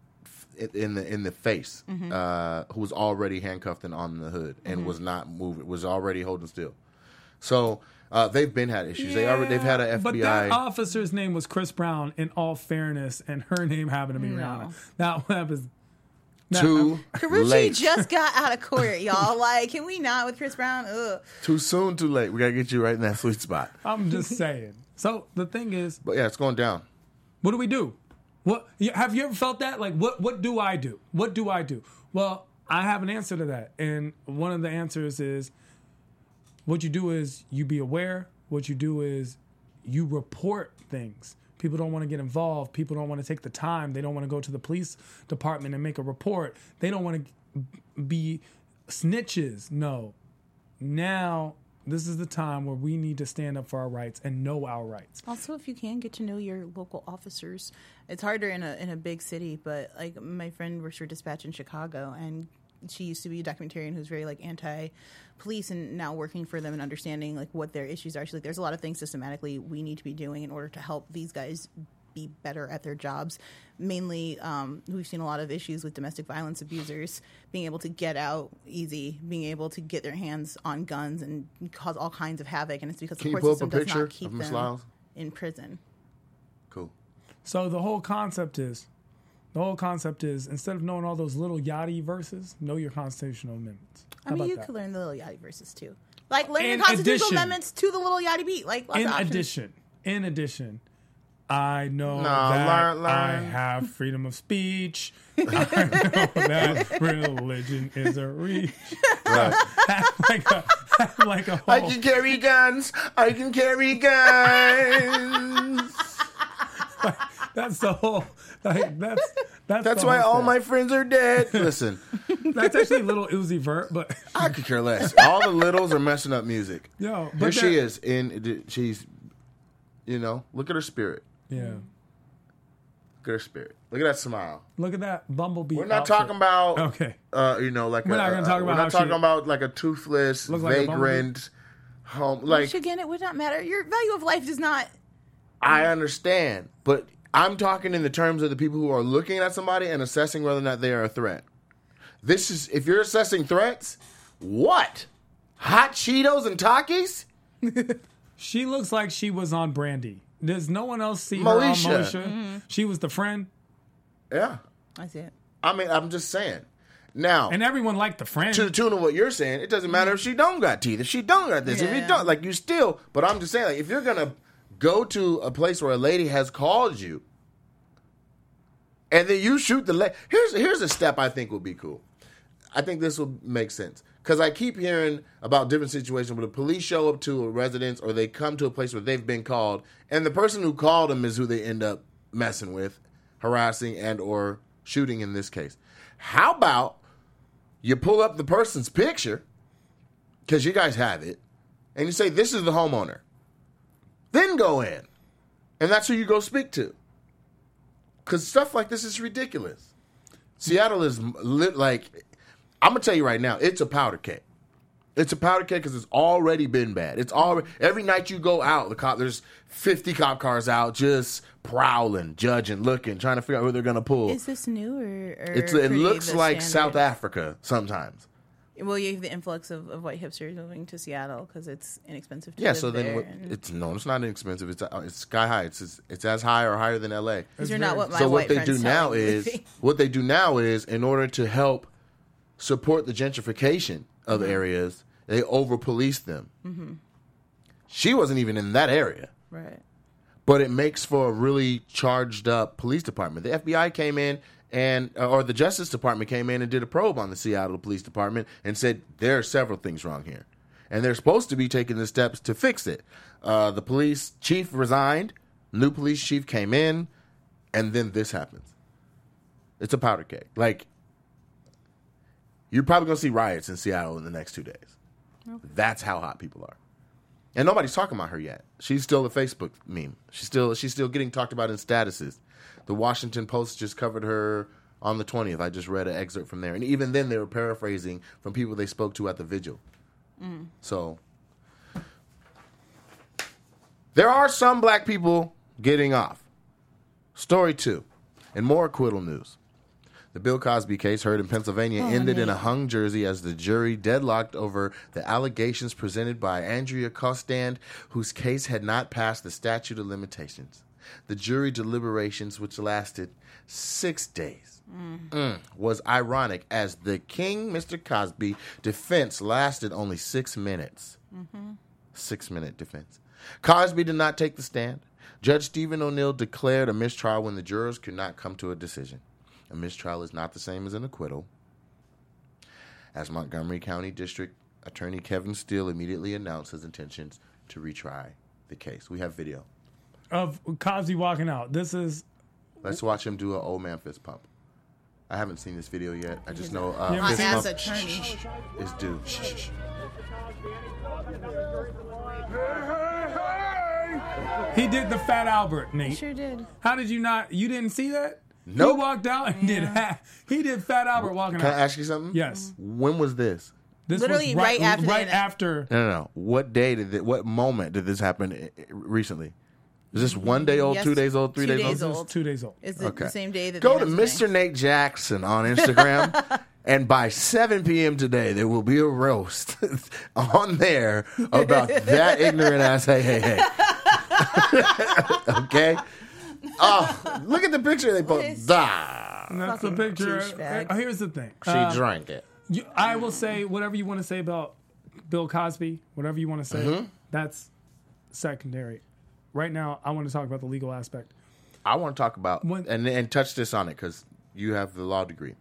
in the face, who was already handcuffed and on the hood and was not moving, was already holding still. So they've had issues. They've had an FBI. But that officer's name was Chris Brown, in all fairness, and her name happened to be Rihanna. That happens. Too Karuchi late. just got out of court, y'all. Like, can we not with Chris Brown? Ugh. Too soon, too late. We gotta get you right in that sweet spot. I'm just saying. So the thing is, But yeah, it's going down. what do we do? Have you ever felt that? Like, what do I do? What do I do? Well, I have an answer to that. And one of the answers is, what you do is you be aware. What you do is you report things. People don't want to get involved. People don't want to take the time. They don't want to go to the police department and make a report. They don't want to be snitches. No. Now, this is the time where we need to stand up for our rights and know our rights. Also, if you can get to know your local officers, it's harder in a big city. But like my friend works for Dispatch in Chicago, and she used to be a documentarian who's very like anti-police, and now working for them and understanding like what their issues are. She's like, there's a lot of things systematically we need to be doing in order to help these guys be better at their jobs. Mainly, we've seen a lot of issues with domestic violence abusers being able to get out easy, being able to get their hands on guns and cause all kinds of havoc. And it's because Can the you court pull up system a does picture not keep of Ms. them Lyles? in prison. Cool. So the whole concept is, instead of knowing all those little yachty verses, know your constitutional amendments. I How mean, about you that? could learn the Little Yachty verses too. Like, learn In the constitutional addition- amendments to the Little Yachty beat. Like, lots of options. In addition, I know No, that learn. I have freedom of speech. I know that religion is a reach. Right. like a I whole, can carry guns. I can carry guns. that's the whole. That's the why whole all thing. my friends are dead. Listen, That's actually Little Uzi Vert, but I could care less. All the littles are messing up music. yo, Here but she is. She's, look at her spirit. Yeah, Look at her spirit. Look at that smile. look at that bumblebee. We're not outfit. talking about, Okay. like We're not gonna talk about we're how not talking she about like a toothless, looks like a vagrant, home. Which Like, again, it would not matter. Your value of life does not. I understand, but I'm talking in the terms of the people who are looking at somebody and assessing whether or not they are a threat. This is, if you're assessing threats, what? Hot Cheetos and Takis? She looks like she was on Brandy. Does no one else see her on Moesha. Moesha? Mm-hmm. She was the friend, Yeah. I see it. I mean, I'm just saying. Now, and everyone liked the friend. to the tune of what you're saying, it doesn't matter if she don't got teeth, if she don't got this, if you Yeah. don't, like, you still, but I'm just saying, like, if you're gonna go to a place where a lady has called you, and then you shoot the here's a step I think would be cool. I think this will make sense. Because I keep hearing about different situations where the police show up to a residence or they come to a place where they've been called, and the person who called them is who they end up messing with, harassing, and or shooting in this case. How about you pull up the person's picture, because you guys have it, and you say, this is the homeowner. Then go in. And that's who you go speak to. Because stuff like this is ridiculous. Seattle is like, I'm going to tell you right now, it's a powder keg. It's a powder keg because it's already been bad. It's already, every night you go out, there's 50 cop cars out just prowling, judging, looking, trying to figure out who they're going to pull. Is this new or It pretty looks the like standard? South Africa sometimes. Well, you have the influx of white hipsters moving to Seattle because it's inexpensive to Yeah, live so then there. And it's not inexpensive. It's sky high. It's as high or higher than LA. these are not what my So white what they friends do tell now me. is in order to help support the gentrification of areas, they over police them. Mm-hmm. She wasn't even in that area. Right. But it makes for a really charged up police department. The FBI came in or the Justice Department came in and did a probe on the Seattle Police Department and said there are several things wrong here. And they're supposed to be taking the steps to fix it. The police chief resigned, new police chief came in, and then this happens. It's a powder keg. Like, you're probably going to see riots in Seattle in the next 2 days. Okay. That's how hot people are. And nobody's talking about her yet. She's still a Facebook meme. She's still getting talked about in statuses. The Washington Post just covered her on the 20th. I just read an excerpt from there. And even then, they were paraphrasing from people they spoke to at the vigil. So, there are some black people getting off. Story 2. And more acquittal news. The Bill Cosby case heard in Pennsylvania ended in a hung jury as the jury deadlocked over the allegations presented by Andrea Costand, whose case had not passed the statute of limitations. The jury deliberations, which lasted 6 days, was ironic as the King, Mr. Cosby, defense lasted only 6 minutes. 6-minute defense. Cosby did not take the stand. Judge Stephen O'Neill declared a mistrial when the jurors could not come to a decision. A mistrial is not the same as an acquittal. As Montgomery County District Attorney Kevin Steele immediately announced his intentions to retry the case. We have video. Of Cosby walking out. This is... Let's watch him do an old man fist pump. I haven't seen this video yet. I just know Yeah, fist As pump attorney. is due. He did the Fat Albert, Nate. Sure did. How did you not... You didn't see that? Nope. He walked out and he did Fat Albert walking Can I out. ask you something? Yes. When was this? This Literally was right after Right the- after... No. What moment did this happen recently? Is this 1 day old, Yes, 2 days old, 3 days 2 days old? old. 2 days old. It's the same day that Go the to announcement Mr. Nate Jackson on Instagram, and by 7 p.m. today, there will be a roast on there about that ignorant ass. Hey. Okay. Oh, look at the picture they posted. And that's the Fucking picture. douchebag. Here's the thing. She drank it. I will say whatever you want to say about Bill Cosby, whatever you want to say, that's secondary. Right now, I want to talk about the legal aspect. I want to talk about When- and touch this on it because you have the law degree.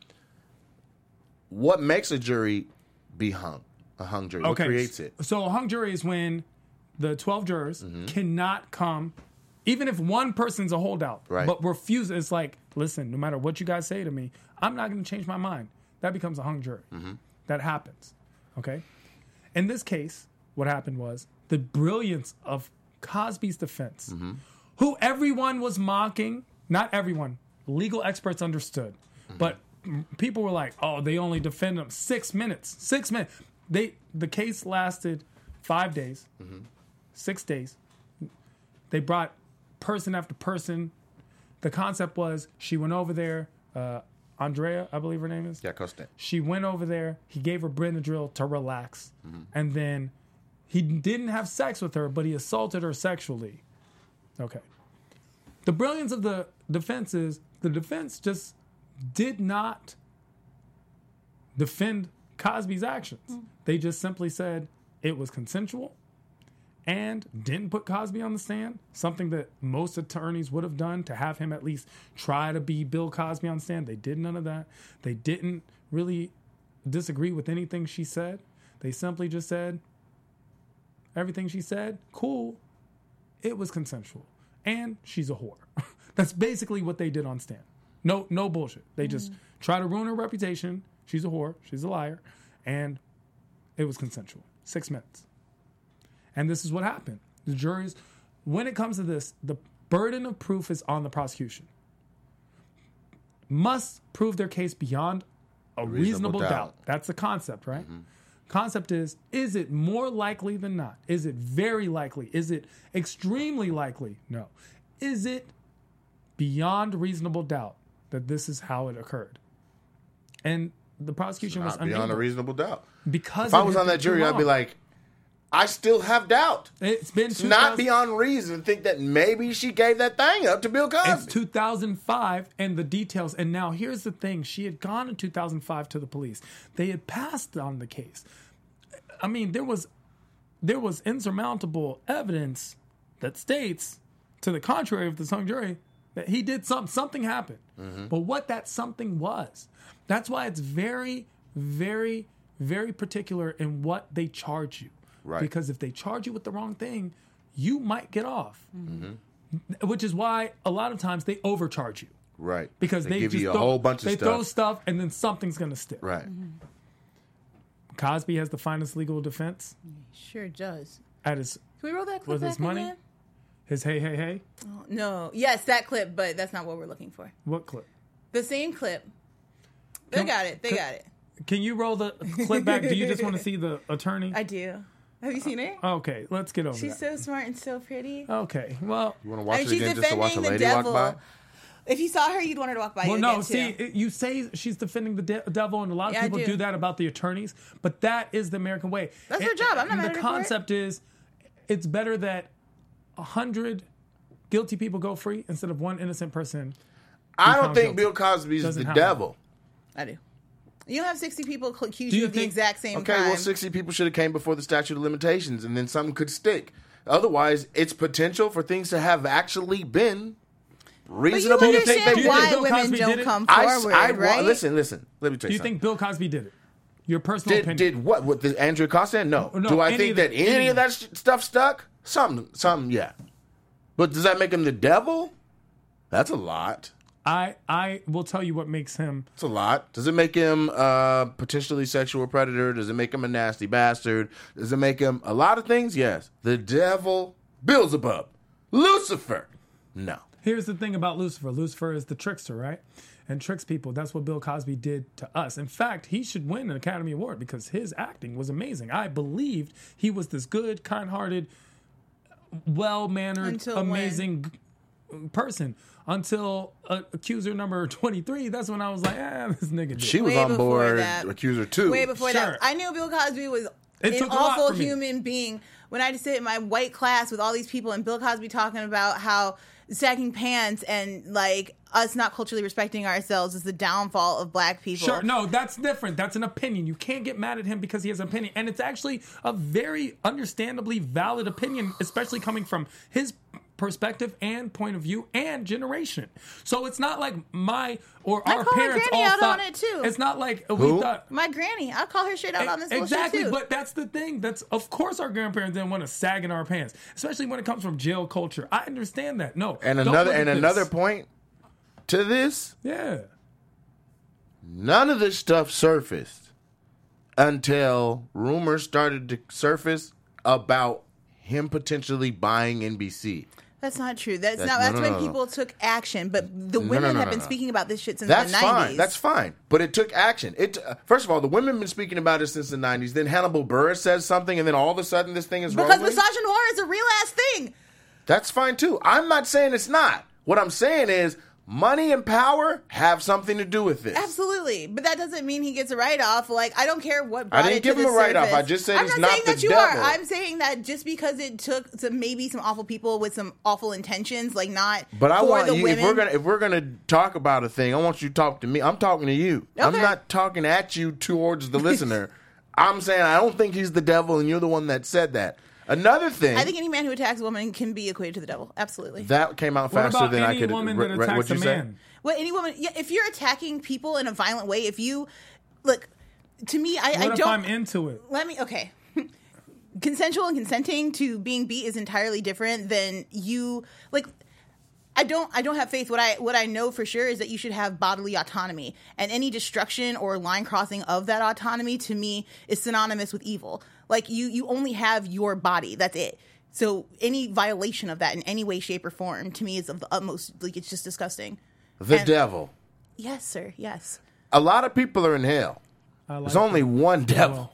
What makes a jury be hung? A hung jury. What creates it? So a hung jury is when the 12 jurors cannot come Even if one person's a holdout, Right. but refuse, it's like, listen, no matter what you guys say to me, I'm not going to change my mind. That becomes a hung jury. That happens. Okay? In this case, what happened was the brilliance of Cosby's defense, who everyone was mocking, not everyone, legal experts understood, but people were like, oh, they only defended him 6 minutes. 6 minutes. The case lasted 5 days, 6 days. They brought person after person. The concept was she went over there, Andrea, I believe her name is. Yeah, Costin. She went over there. He gave her Benadryl to relax. And then he didn't have sex with her, but he assaulted her sexually. Okay. The brilliance of the defense is the defense just did not defend Cosby's actions. They just simply said it was consensual and didn't put Cosby on the stand, something that most attorneys would have done to have him at least try to be Bill Cosby on the stand. They did none of that. They didn't really disagree with anything she said. They simply just said, everything she said, cool, it was consensual. And she's a whore. That's basically what they did on stand. No bullshit. They just try to ruin her reputation. She's a whore. She's a liar. And it was consensual. 6 minutes. And this is what happened. The juries, when it comes to this, the burden of proof is on the prosecution. Must prove their case beyond a reasonable doubt. That's the concept, right? Concept is it more likely than not? Is it very likely? Is it extremely likely? No. Is it beyond reasonable doubt that this is how it occurred? And the prosecution was Not beyond a reasonable doubt. because If I was on that jury, I'd be like, I still have doubt. it's been It's not beyond reason to think that maybe she gave that thing up to Bill Cosby. It's 2005 and the details. And now here's the thing. She had gone in 2005 to the police. They had passed on the case. I mean, there was insurmountable evidence that states to the contrary of this hung jury that he did something happened. But what that something was, that's why it's very, very, very particular in what they charge you. Right. Because if they charge you with the wrong thing, you might get off. Which is why a lot of times they overcharge you. Right. Because they give just you a throw, whole bunch of they stuff. throw stuff and then something's going to stick. Right. Cosby has the finest legal defense Sure does. at his Can we roll that clip with back his money. again? His hey. Oh, no. Yes, that clip, but that's not what we're looking for. What clip? The same clip. They got it. Can you roll the clip back? Do you just want to see the attorney? I do. Have you seen her? Okay, let's get over She's that. so smart and so pretty. Okay, well, You want to watch I mean, it she's again just to watch a defending the lady walk devil. by? If you saw her, you'd want her to walk by you well, no. again, See, too. you say she's defending the devil, and a lot of Yeah, I people do. do that about the attorneys. But that is the American way. That's her job. I'm not and mad the at her for it. concept is, it's better that 100 guilty people go free instead of one innocent person. I don't found think guilty. Bill Cosby's Doesn't the happen. devil. I do. You don't have 60 people accuse Do you you of the think- exact same Okay, crime. well, 60 people should have came before the statute of limitations, and then something could stick. Otherwise, it's potential for things to have actually been but you reasonable to think understand they Do you think why Bill women Cosby don't did it? come forward, right? Listen. Let me tell you Do you something. think Bill Cosby did it? Your personal opinion. Did what with the Andrea Costin? No. No, Do I any think of the- that any of that stuff stuck? Something, yeah. But does that make him the devil? That's a lot. I will tell you what makes him. It's a lot. Does it make him a potentially sexual predator? Does it make him a nasty bastard? Does it make him a lot of things? Yes. The devil, Beelzebub, Lucifer. No. Here's the thing about Lucifer. Lucifer is the trickster, right? And tricks people. That's what Bill Cosby did to us. In fact, he should win an Academy Award because his acting was amazing. I believed he was this good, kind-hearted, well-mannered, Until when? amazing person. Until accuser number 23, that's when I was like, this nigga did. She was Way on before board, that. accuser 2. Way before Sure. that. I knew Bill Cosby was It an took a lot awful for me. human being. When I had to sit in my white class with all these people and Bill Cosby talking about how sagging pants and like us not culturally respecting ourselves is the downfall of black people. Sure, no, that's different. That's an opinion. You can't get mad at him because he has an opinion. And it's actually a very understandably valid opinion, especially coming from his perspective and point of view and generation. So it's not like our call my parents granny all out thought on it, too. It's not like Who? we thought. My granny, I'll call her straight out on this Exactly, bullshit too. but that's the thing. That's of course our grandparents didn't want to sag in our pants, especially when it comes from jail culture. I understand that. No, And don't another look at another this. point to this, Yeah, none of this stuff surfaced until rumors started to surface about him potentially buying NBC. That's not true. That's no, when no. people took action. But the women no, have been no. speaking about this shit since That's the 90s. fine. That's fine. But it took action. First of all, the women have been speaking about it since the 90s. Then Hannibal Buress says something, and then all of a sudden this thing is because rolling. misogynoir is a real ass thing. That's fine too. I'm not saying it's not. What I'm saying is money and power have something to do with this. Absolutely, but that doesn't mean he gets a write-off. Like, I don't care what brought I didn't it to give him the a write-off. surface. I just said I'm it's not not saying the that you devil. are. I'm saying that just because it took maybe some awful people with some awful intentions, like not But I for want the you. women. If we're gonna talk about a thing, I want you to talk to me. I'm talking to you. I'm Okay. not talking at you towards the listener. I'm saying I don't think he's the devil, and you're the one that said that. Another thing, I think any man who attacks a woman can be equated to the devil. Absolutely. that came out what faster about than I any could. woman that attacks what'd a you say? man? Well, any woman, yeah, if you're attacking people in a violent way, if you look, to me, I What if don't. I'm into it? Okay. Consensual and consenting to being beat is entirely different than you like. I don't have faith. What I know for sure is that you should have bodily autonomy, and any destruction or line crossing of that autonomy to me is synonymous with evil. Like you only have your body. That's it. So any violation of that in any way, shape, or form to me is of the utmost. Like, it's just disgusting. The And- devil. Yes, sir. Yes. A lot of people are in hell. There's only one devil.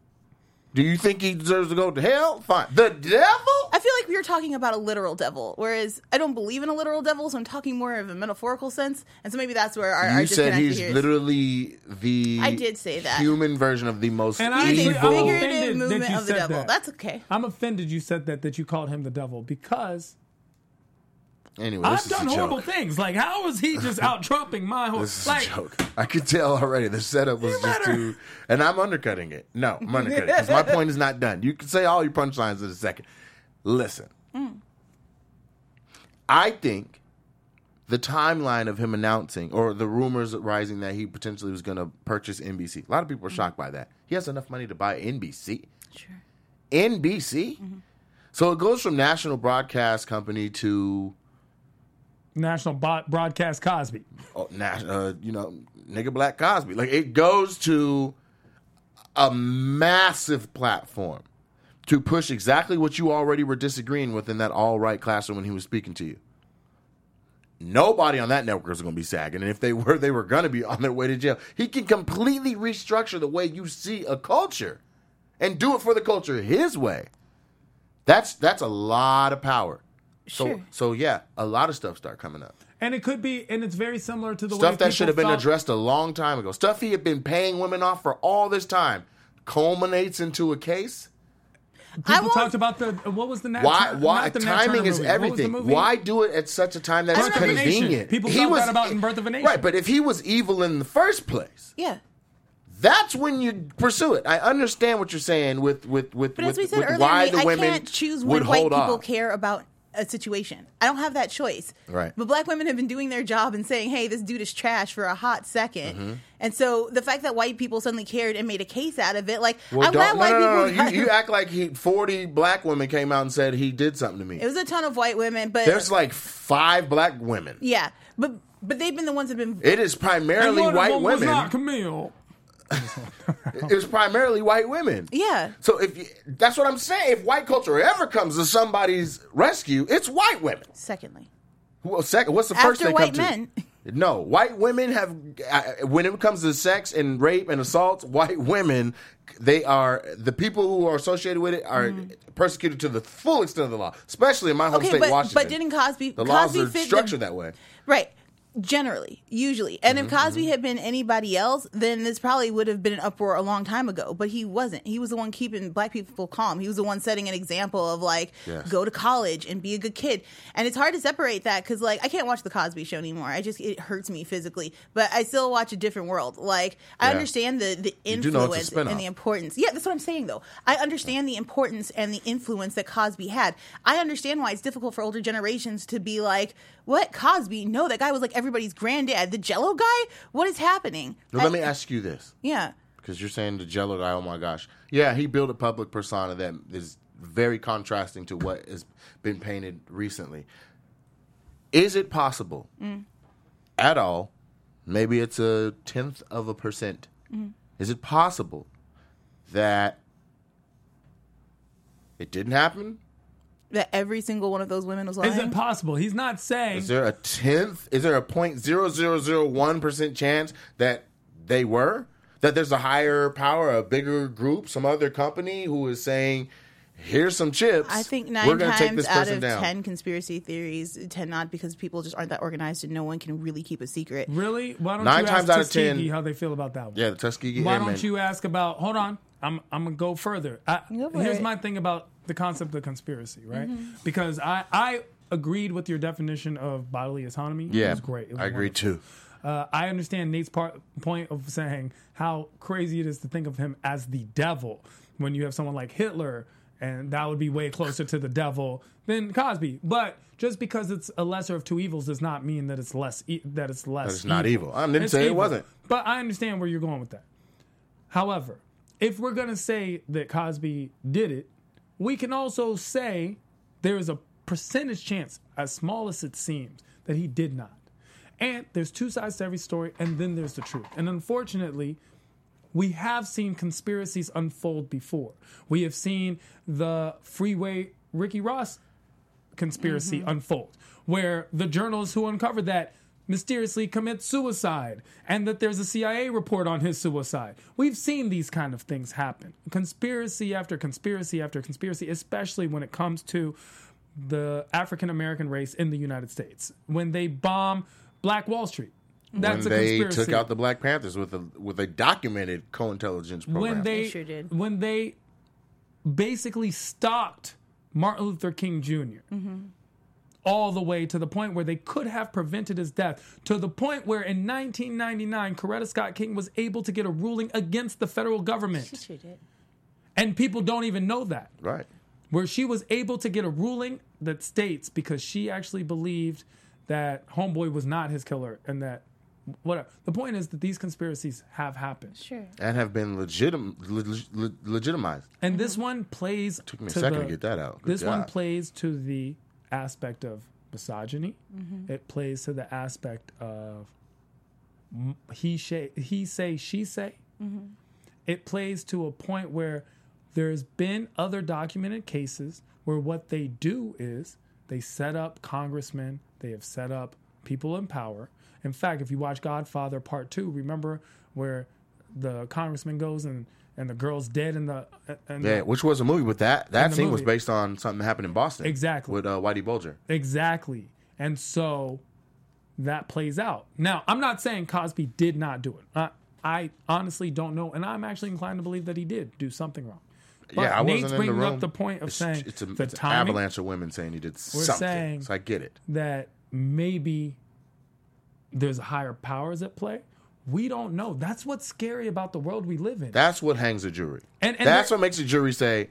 Do you think he deserves to go to hell? Fine. The devil? I feel like we were talking about a literal devil, whereas I don't believe in a literal devil, so I'm talking more of a metaphorical sense. And so maybe that's where our You said disconnect he's here is. literally the I did say that. human version of the most And He's actually, a I'm evil. offended figurative that movement you of the said devil. that. That's okay. I'm offended you said that you called him the devil because Anyway, I've this is done a horrible joke. things. Like, how is he just out trumping my whole? This is Like, a joke. I could tell already. The setup was just too, and I'm undercutting it. No, I'm undercutting it because my point is not done. You can say all your punchlines in a second. Listen, I think the timeline of him announcing or the rumors rising that he potentially was going to purchase NBC. A lot of people were shocked by that. He has enough money to buy NBC. Sure. NBC. So it goes from national broadcast company to National Broadcast Cosby. nigga Black Cosby. Like, it goes to a massive platform to push exactly what you already were disagreeing with in that all-right classroom when he was speaking to you. Nobody on that network is going to be sagging, and if they were going to be on their way to jail. He can completely restructure the way you see a culture and do it for the culture his way. That's a lot of power. Sure. So yeah, a lot of stuff start coming up. And it could be, and it's very similar to the way Stuff that people should have been felt- addressed a long time ago. Stuff he had been paying women off for all this time culminates into a case. People talked about what was the Nat Why? Turner- Why? not the Nat Timing Turner is movie. What was the everything. movie? Why do it at such a time that's Birth of a Nation. convenient? People talked that about in Birth of a Nation. Right, but if he was evil in the first place, Yeah. that's when you pursue it. I understand what you're saying with But as we said earlier, why the I women can't choose would when white hold people off. care about a situation. I don't have that choice. Right. But black women have been doing their job and saying, hey, this dude is trash for a hot second. Mm-hmm. And so the fact that white people suddenly cared and made a case out of it, like, Well, I'm glad white people... no. You act like 40 black women came out and said he did something to me. It was a ton of white women, but... There's like 5 black women. Yeah. But they've been the ones that have been... It is And primarily one of white them was women. not Camille. It was primarily white women. Yeah. So that's what I'm saying. If white culture ever comes to somebody's rescue, it's white women. Secondly. Well, second, what's the first After they come white to? men. No, white women have. When it comes to sex and rape and assaults, white women, they are the people who are associated with it are persecuted to the full extent of the law, especially in my home state, Washington. But didn't Cosby... the laws Cosby are fit structured that way. Right. Generally, usually. And if Cosby had been anybody else, then this probably would have been an uproar a long time ago. But he wasn't. He was the one keeping black people calm. He was the one setting an example of, like, go to college and be a good kid. And it's hard to separate that because, like, I can't watch The Cosby Show anymore. It hurts me physically. But I still watch A Different World. Like, I understand the influence and the importance. Yeah, that's what I'm saying, though. I understand the importance and the influence that Cosby had. I understand why it's difficult for older generations to be like, what? Cosby? No, that guy was like everybody's granddad. The Jell-O guy? What is happening? Now, let me ask you this. Yeah. Because you're saying the Jell-O guy, oh my gosh. Yeah, he built a public persona that is very contrasting to what has been painted recently. Is it possible at all, maybe it's 0.1%, is it possible that it didn't happen? That every single one of those women was lying? Is it possible? He's not saying. Is there a 0.0001% chance that they were? That there's a higher power, a bigger group, some other company who is saying, here's some chips. I think we're 9 gonna take times this out person of down. 10 conspiracy theories tend not because people just aren't that organized and no one can really keep a secret. Really? Why don't 9 you times ask out of 10 Tuskegee how they feel about that one? Yeah, the Tuskegee Why Airmen. don't you ask about, hold on, I'm going to go further. Go for Here's it. my thing about the concept of conspiracy, right? Because I agreed with your definition of bodily autonomy. Yeah, It was great. It was I agree wonderful. too. I understand Nate's point of saying how crazy it is to think of him as the devil when you have someone like Hitler, and that would be way closer to the devil than Cosby. But just because it's a lesser of two evils does not mean that it's less. That it's not evil. I didn't It's say it evil. wasn't. But I understand where you're going with that. However, if we're going to say that Cosby did it, we can also say there is a percentage chance, as small as it seems, that he did not. And there's two sides to every story, and then there's the truth. And unfortunately, we have seen conspiracies unfold before. We have seen the Freeway Ricky Ross conspiracy unfold, where the journalist who uncovered that mysteriously commits suicide, and that there's a CIA report on his suicide. We've seen these kind of things happen. Conspiracy after conspiracy after conspiracy, especially when it comes to the African American race in the United States. When they bomb Black Wall Street. That's when a they conspiracy. took out the Black Panthers with a documented co-intelligence program. They sure did. When they basically stalked Martin Luther King Jr. All the way to the point where they could have prevented his death, to the point where in 1999, Coretta Scott King was able to get a ruling against the federal government. She sure did. And people don't even know that. Right. Where she was able to get a ruling that states, because she actually believed that Homeboy was not his killer, and that whatever. The point is that these conspiracies have happened. Sure. And have been legitimized. And this one plays. Took me a second to get that out. Good This one job. plays to the aspect of misogyny. It plays to the aspect of he say, she say. It plays to a point where there's been other documented cases where what they do is they set up congressmen, they have set up people in power. In fact, if you watch Godfather Part 2, remember where the congressman goes and the girl's dead in the... which was a movie, but that the scene was movie. based on something that happened in Boston. Exactly. With Whitey Bulger. Exactly. And so that plays out. Now, I'm not saying Cosby did not do it. I honestly don't know, and I'm actually inclined to believe that he did do something wrong. But Yeah, I Nate's wasn't in the bringing room. up the point of saying it's an the timing avalanche of women saying he did We're something. saying So I get it. that maybe there's higher powers at play. We don't know. That's what's scary about the world we live in. That's what hangs a jury. And that's what makes a jury say,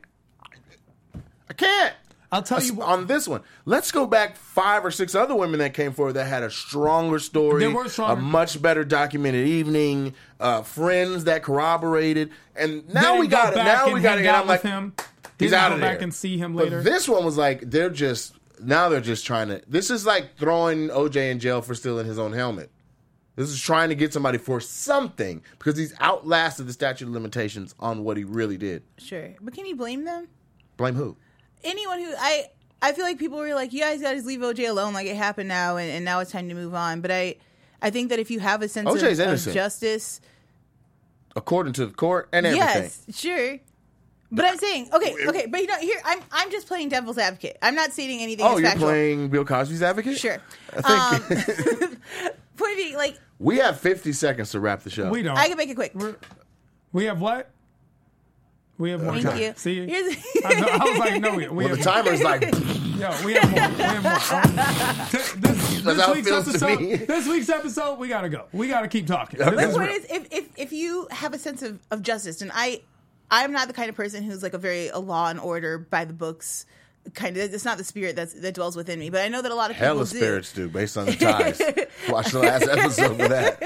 I can't. I'll tell you what, On this one, let's go back 5 or 6 other women that came forward that had a stronger story, They were stronger. a much better documented evening, friends that corroborated, and now Didn't we got go it. back Now we and got to hang get. out I'm like, with him. he's Didn't out go of back there. and see him But later. this one was like they're just trying to. This is like throwing OJ in jail for stealing his own helmet. This is trying to get somebody for something because he's outlasted the statute of limitations on what he really did. Sure. But can you blame them? Blame who? Anyone who... I feel like people were like, you guys got to just leave OJ alone. Like, it happened now, and now it's time to move on. But I think that if you have a sense OJ's of innocent. justice... According to the court and everything. Yes, sure. But I'm saying, okay, but here I'm just playing devil's advocate. I'm not stating anything. Oh, as you're factual. playing Bill Cosby's advocate? Sure. I think Point being, like, we have 50 seconds to wrap the show. We don't. I can make it quick. We have what? We have more Thank time. you. See, Here's- I was like, no, we Well, have the timer's like, Yo, we have more. We have more. That's how it feels to me. This week's episode, we gotta go. We gotta keep talking. Okay. This My is point real. is, if you have a sense of justice, and I'm not the kind of person who's like a law and order by the books kind of. It's not the spirit that dwells within me, but I know that a lot of people hella do. spirits do, based on the ties. Watch the last episode for that.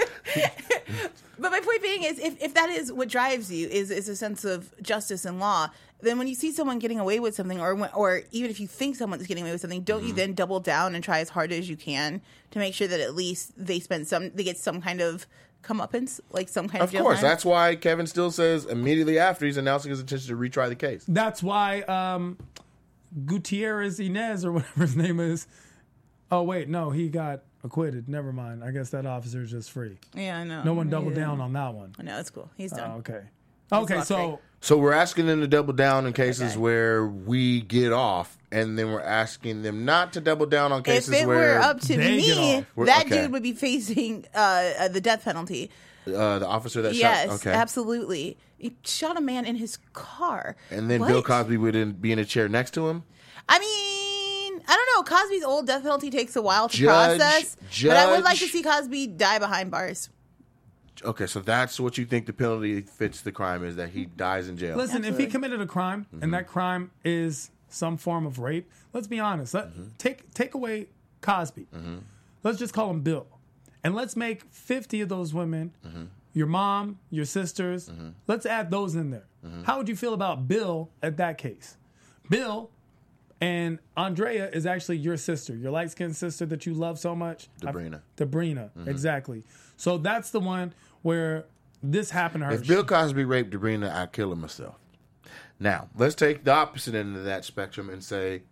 But my point being is, if that is what drives you, is a sense of justice and law, then when you see someone getting away with something, or even if you think someone's getting away with something, don't you then double down and try as hard as you can to make sure that at least they get some kind of comeuppance, like some kind of jail course, time? that's why Kevin still says immediately after he's announcing his intention to retry the case. That's why Gutierrez Inez or whatever his name is. Oh wait, no, he got acquitted. Never mind. I guess that officer's just free. Yeah, I know. No one doubled down on that one. No, it's cool. He's done. Oh, okay. He's Okay, locked so So we're asking them to double down in cases Okay. where we get off, and then we're asking them not to double down on cases If it where were up to they get me, off. that Okay. dude would be facing the death penalty. the officer that Yes, shot. Okay. absolutely. He shot a man in his car. And then What? Bill Cosby would be in a chair next to him. I mean, I don't know. Cosby's old death penalty takes a while to Judge- process, but I would like to Judge- see Cosby die behind bars. Okay, so that's what you think the penalty fits the crime is, that he dies in jail. listen, if Absolutely. he committed a crime and that crime is some form of rape, let's be honest. Take away Cosby. Let's just call him Bill. And let's make 50 of those women, your mom, your sisters, let's add those in there. How would you feel about Bill at that case? Bill and Andrea is actually your sister, your light-skinned sister that you love so much. Debrina. Debrina, exactly. So that's the one where this happened to her. If Bill Cosby raped Debrina, I'd kill him myself. Now, let's take the opposite end of that spectrum and say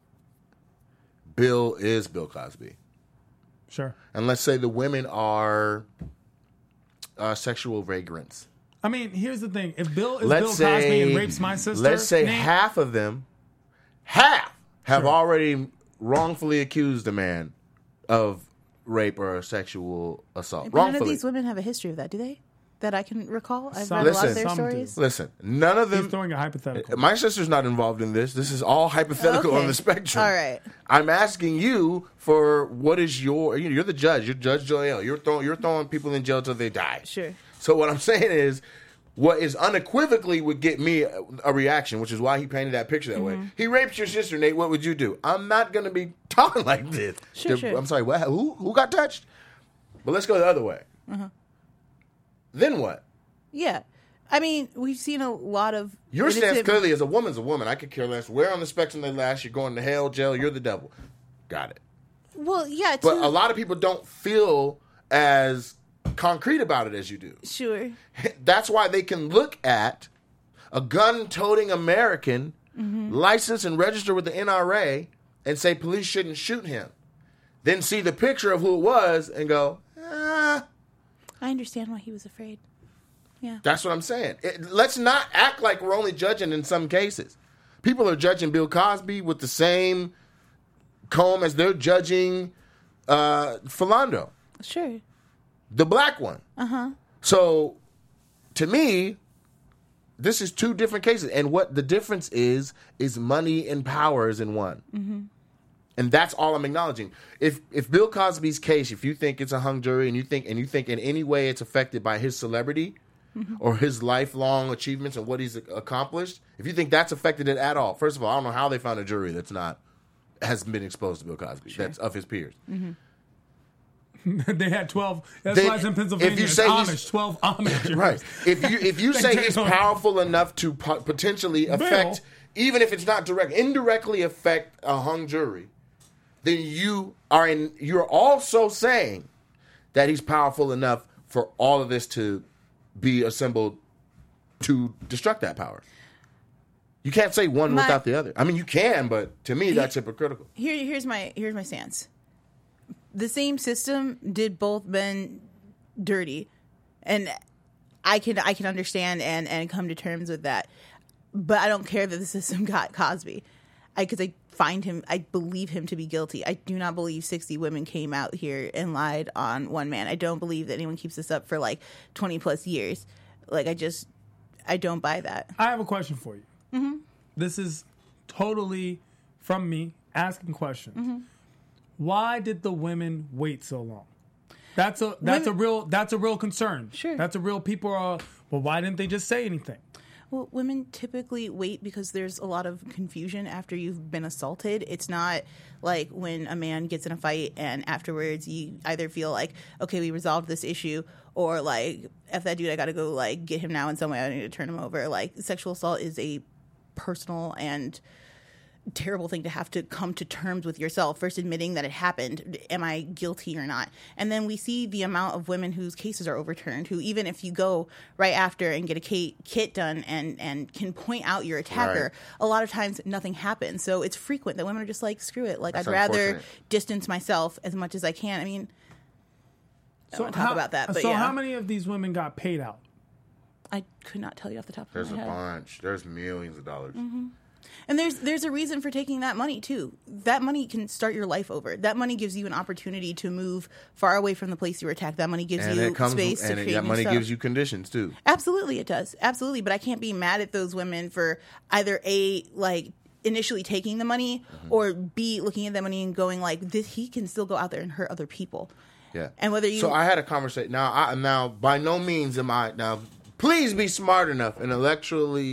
Bill is Bill Cosby. Sure. And let's say the women are sexual vagrants. I mean, here's the thing. If Bill is Let's Bill say, Cosby and rapes my sister, let's say Nate, half of them, have Sure. already wrongfully accused a man of rape or sexual assault. But none of Wrongfully. these women have a history of that, do they? That I can recall? I've Some- read a lot of Listen. their Some do. stories. Listen, none of he's them. throwing a hypothetical. My sister's not involved in this. This is all hypothetical Okay. on the spectrum. All right. I'm asking you for what is you're the judge. You're Judge Joel. You're throwing people in jail till they die. Sure. So what I'm saying is, what is unequivocally would get me a reaction, which is why he painted that picture that way. He raped your sister, Nate. What would you do? I'm not going to be talking like this. Sure. I'm sorry. What? Who got touched? But let's go the other way. Then what? Yeah. I mean, we've seen a lot of... Your stance innocent- clearly is a woman's a woman. I could care less. Where on the spectrum they last? You're going to hell, jail. You're the devil. Got it. Well, yeah, But a lot of people don't feel as concrete about it as you do. Sure. That's why they can look at a gun-toting American licensed and registered with the NRA and say police shouldn't shoot him. Then see the picture of who it was and go, I understand why he was afraid. Yeah. that's what I'm saying. Let's not act like we're only judging in some cases. People are judging Bill Cosby with the same comb as they're judging Philando, Sure. the black one. So, to me, this is two different cases. And what the difference is money and power is in one. And that's all I'm acknowledging. If Bill Cosby's case, if you think it's a hung jury and you think in any way it's affected by his celebrity or his lifelong achievements and what he's accomplished, if you think that's affected it at all, first of all, I don't know how they found a jury hasn't been exposed to Bill Cosby, that's of his peers. They had 12. That's why it's in Pennsylvania. If you It's say Amish, 12 Amish. Right. If you say he's powerful enough to potentially affect, even if it's not indirectly affect a hung jury, then you're also saying that he's powerful enough for all of this to be assembled to destruct that power. You can't say one without the other. I mean, you can, but to me, that's hypocritical. Here's my stance. The same system did both men dirty, and I can understand and come to terms with that. but I don't care that the system got Cosby. Because I believe him to be guilty. I do not believe 60 women came out here and lied on one man. I don't believe that anyone keeps this up for like 20 plus years. Like, I don't buy that. I have a question for you. Mm-hmm. This is totally from me asking questions. Mm-hmm. Why did the women wait so long? That's a real concern. Sure. That's a real people are. Well, why didn't they just say anything? Well, women typically wait because there's a lot of confusion after you've been assaulted. It's not like when a man gets in a fight and afterwards you either feel like, okay, we resolved this issue, or like, F that dude, I got to go like get him now in some way. I need to turn him over. Like, sexual assault is a personal and terrible thing to have to come to terms with yourself, first admitting that it happened. Am I guilty or not? And then we see the amount of women whose cases are overturned, who even if you go right after and get a kit done and can point out your attacker, right, a lot of times nothing happens. So it's frequent that women are just like, screw it. Like, I'd rather distance myself as much as I can. I mean, I don't want to talk about that. But so yeah. How many of these women got paid out? I could not tell you off the top of my head. There's a bunch. There's millions of dollars. Mm-hmm. And there's a reason for taking that money, too. That money can start your life over. That money gives you an opportunity to move far away from the place you were attacked. That money gives you space to create new stuff. And that money gives you conditions, too. Absolutely, it does. Absolutely. But I can't be mad at those women for either, A, like, initially taking the money, mm-hmm, or B, looking at that money and going, like, he can still go out there and hurt other people. Yeah. And whether you... So I had a conversation. Now, by no means am I... Now, please be smart enough and intellectually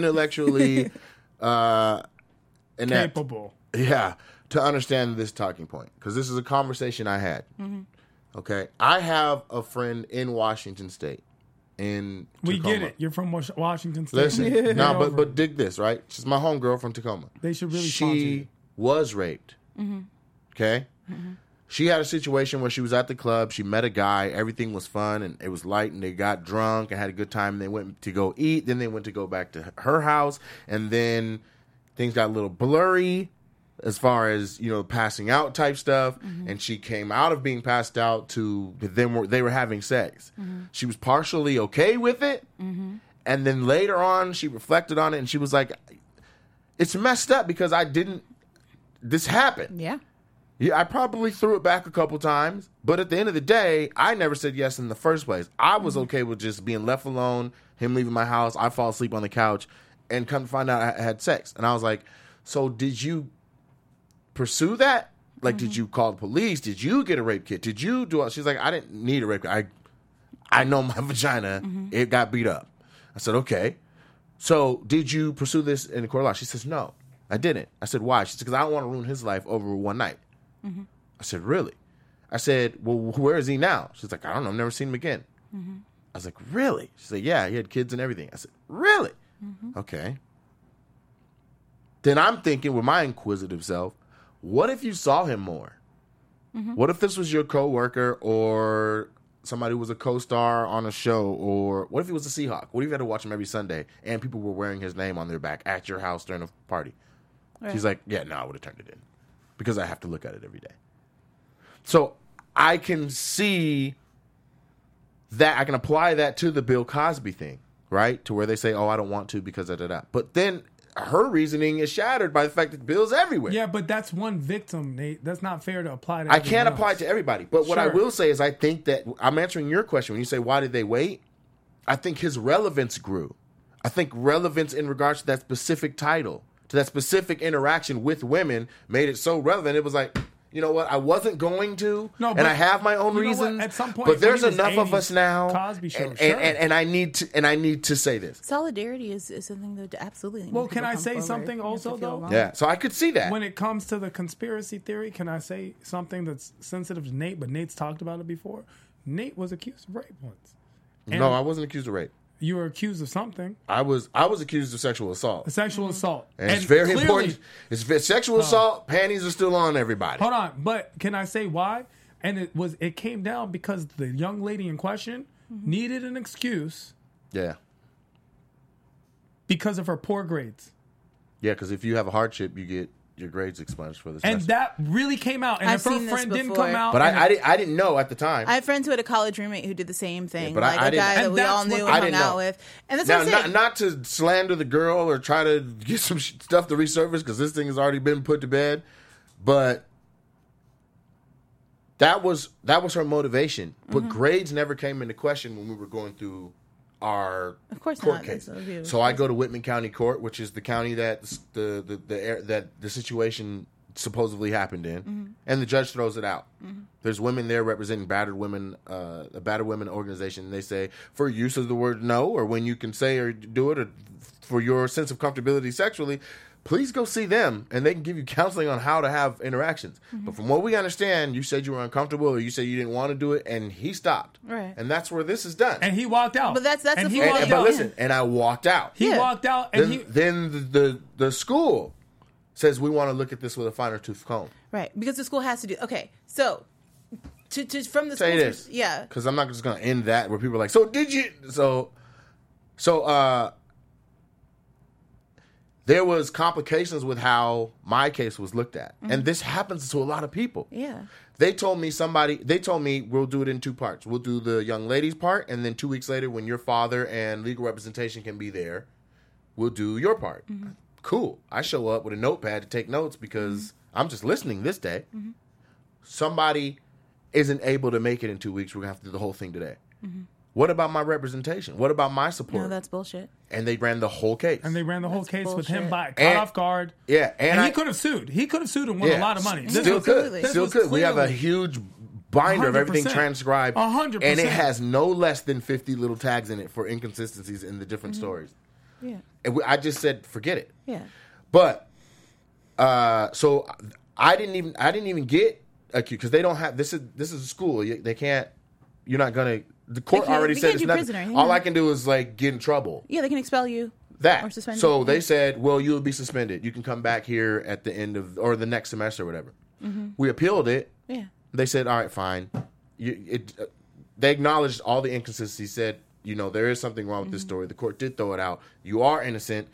capable. To understand this talking point. Because this is a conversation I had. Mm-hmm. Okay? I have a friend in Washington State. We get it. You're from Washington State. Listen, but dig this, right? She's my homegirl from Tacoma. They should really sponsor you. She was raped. Mm-hmm. Okay? Mm-hmm. She had a situation where she was at the club. She met a guy. Everything was fun, and it was light, and they got drunk and had a good time. And they went to go eat. Then they went to go back to her house, and then things got a little blurry as far as, passing out type stuff. Mm-hmm. And she came out of being passed out to them. They were having sex. Mm-hmm. She was partially okay with it. Mm-hmm. And then later on, she reflected on it, and she was like, it's messed up because this happened. Yeah. Yeah, I probably threw it back a couple times, but at the end of the day, I never said yes in the first place. I was okay with just being left alone, him leaving my house, I fall asleep on the couch, and come to find out I had sex. And I was like, so did you pursue that? Like, did you call the police? Did you get a rape kit? Did you do it? She's like, I didn't need a rape kit. I know my vagina, it got beat up. I said, okay. So did you pursue this in the court of law? She says, no, I didn't. I said, why? She said, because I don't want to ruin his life over one night. Mm-hmm. I said, really? I said, well, where is he now? She's like, I don't know. I've never seen him again. Mm-hmm. I was like, really? She said, yeah, he had kids and everything. I said, really? Mm-hmm. Okay. Then I'm thinking with my inquisitive self, what if you saw him more? Mm-hmm. What if this was your coworker or somebody who was a co-star on a show? Or what if he was a Seahawk? What if you had to watch him every Sunday and people were wearing his name on their back at your house during a party? Right. She's like, yeah, no, I would have turned it in. Because I have to look at it every day. So I can see that. I can apply that to the Bill Cosby thing, right? To where they say, oh, I don't want to because da-da-da. But then her reasoning is shattered by the fact that Bill's everywhere. Yeah, but that's one victim, Nate. That's not fair to apply to I can't apply it to everybody. But what I will say is I think that I'm answering your question. When you say, why did they wait? I think his relevance grew. I think relevance in regards to that specific title, to that specific interaction with women, made it so relevant. It was like, you know what? I wasn't going to, and I have my own reasons. At some point, but there's enough of us now, Cosby show, and I need to say this. Solidarity is something that absolutely. Well, can I say something also though? Yeah, so I could see that. When it comes to the conspiracy theory, can I say something that's sensitive to Nate? But Nate's talked about it before. Nate was accused of rape once. No, I wasn't accused of rape. You were accused of something. I was accused of sexual assault. Sexual assault. And it's very important. It's sexual assault. Panties are still on everybody. Hold on, but can I say why? And it came down because the young lady in question needed an excuse. Yeah. Because of her poor grades. Yeah, because if you have a hardship, you get your grades expunged for this. And semester. that really came out. And I've if her seen this friend didn't before. come out. But and I didn't know at the time. I have friends who had a college roommate who did the same thing. but like I a didn't- guy that And we all that's knew what- and I hung didn't out know. with. And that's Now, what I'm saying. not to slander the girl or try to get some stuff to resurface because this thing has already been put to bed, but that was her motivation. But grades never came into question when we were going through our Of course court not. case. That's abuse. So I go to Whitman County Court, which is the county that that the situation supposedly happened in, and the judge throws it out. There's women there representing battered women, a battered women organization, and they say for use of the word no, or when you can say or do it, or for your sense of comfortability sexually, please go see them, and they can give you counseling on how to have interactions. But from what we understand, you said you were uncomfortable, or you said you didn't want to do it, and he stopped. Right. And that's where this is done. And he walked out. But that's and the he full walked deal. But out. listen, and I walked out. He Yeah. walked out, and Then the school says we want to look at this with a finer tooth comb. Right, because the school has to do. Okay, so to from the Say school's this, yeah. because I'm not just going to end that where people are like, so did you? So there was complications with how my case was looked at, and this happens to a lot of people. Yeah. They told me we'll do it in two parts. We'll do the young lady's part, and then 2 weeks later, when your father and legal representation can be there, we'll do your part. Cool. I show up with a notepad to take notes because I'm just listening this day. Somebody isn't able to make it in 2 weeks. We're going to have to do the whole thing today. What about my representation? What about my support? No, that's bullshit. And they ran the whole case. And they ran the whole That's case with him bullshit. caught off guard. Yeah. And I he could have sued. He could have sued and won a lot of money. This Still was- absolutely. could. this Still was could. We have a clearly- huge binder of everything 100%. transcribed. 100%. And it has no less than 50 little tags in it for inconsistencies in the different stories. Yeah. And I just said, forget it. Yeah. But so I didn't even get accused because they don't have this is a school. They can't. You're not gonna. The court already they said can't it's do nothing. prisoner, All yeah. I can do is like get in trouble. Yeah, they can expel you. That. Or suspend So you. they said, well, you'll be suspended. You can come back here at the end of or the next semester or whatever. We appealed it. Yeah. They said, all right, fine. They acknowledged all the inconsistencies. Said, there is something wrong with this story. The court did throw it out. You are innocent,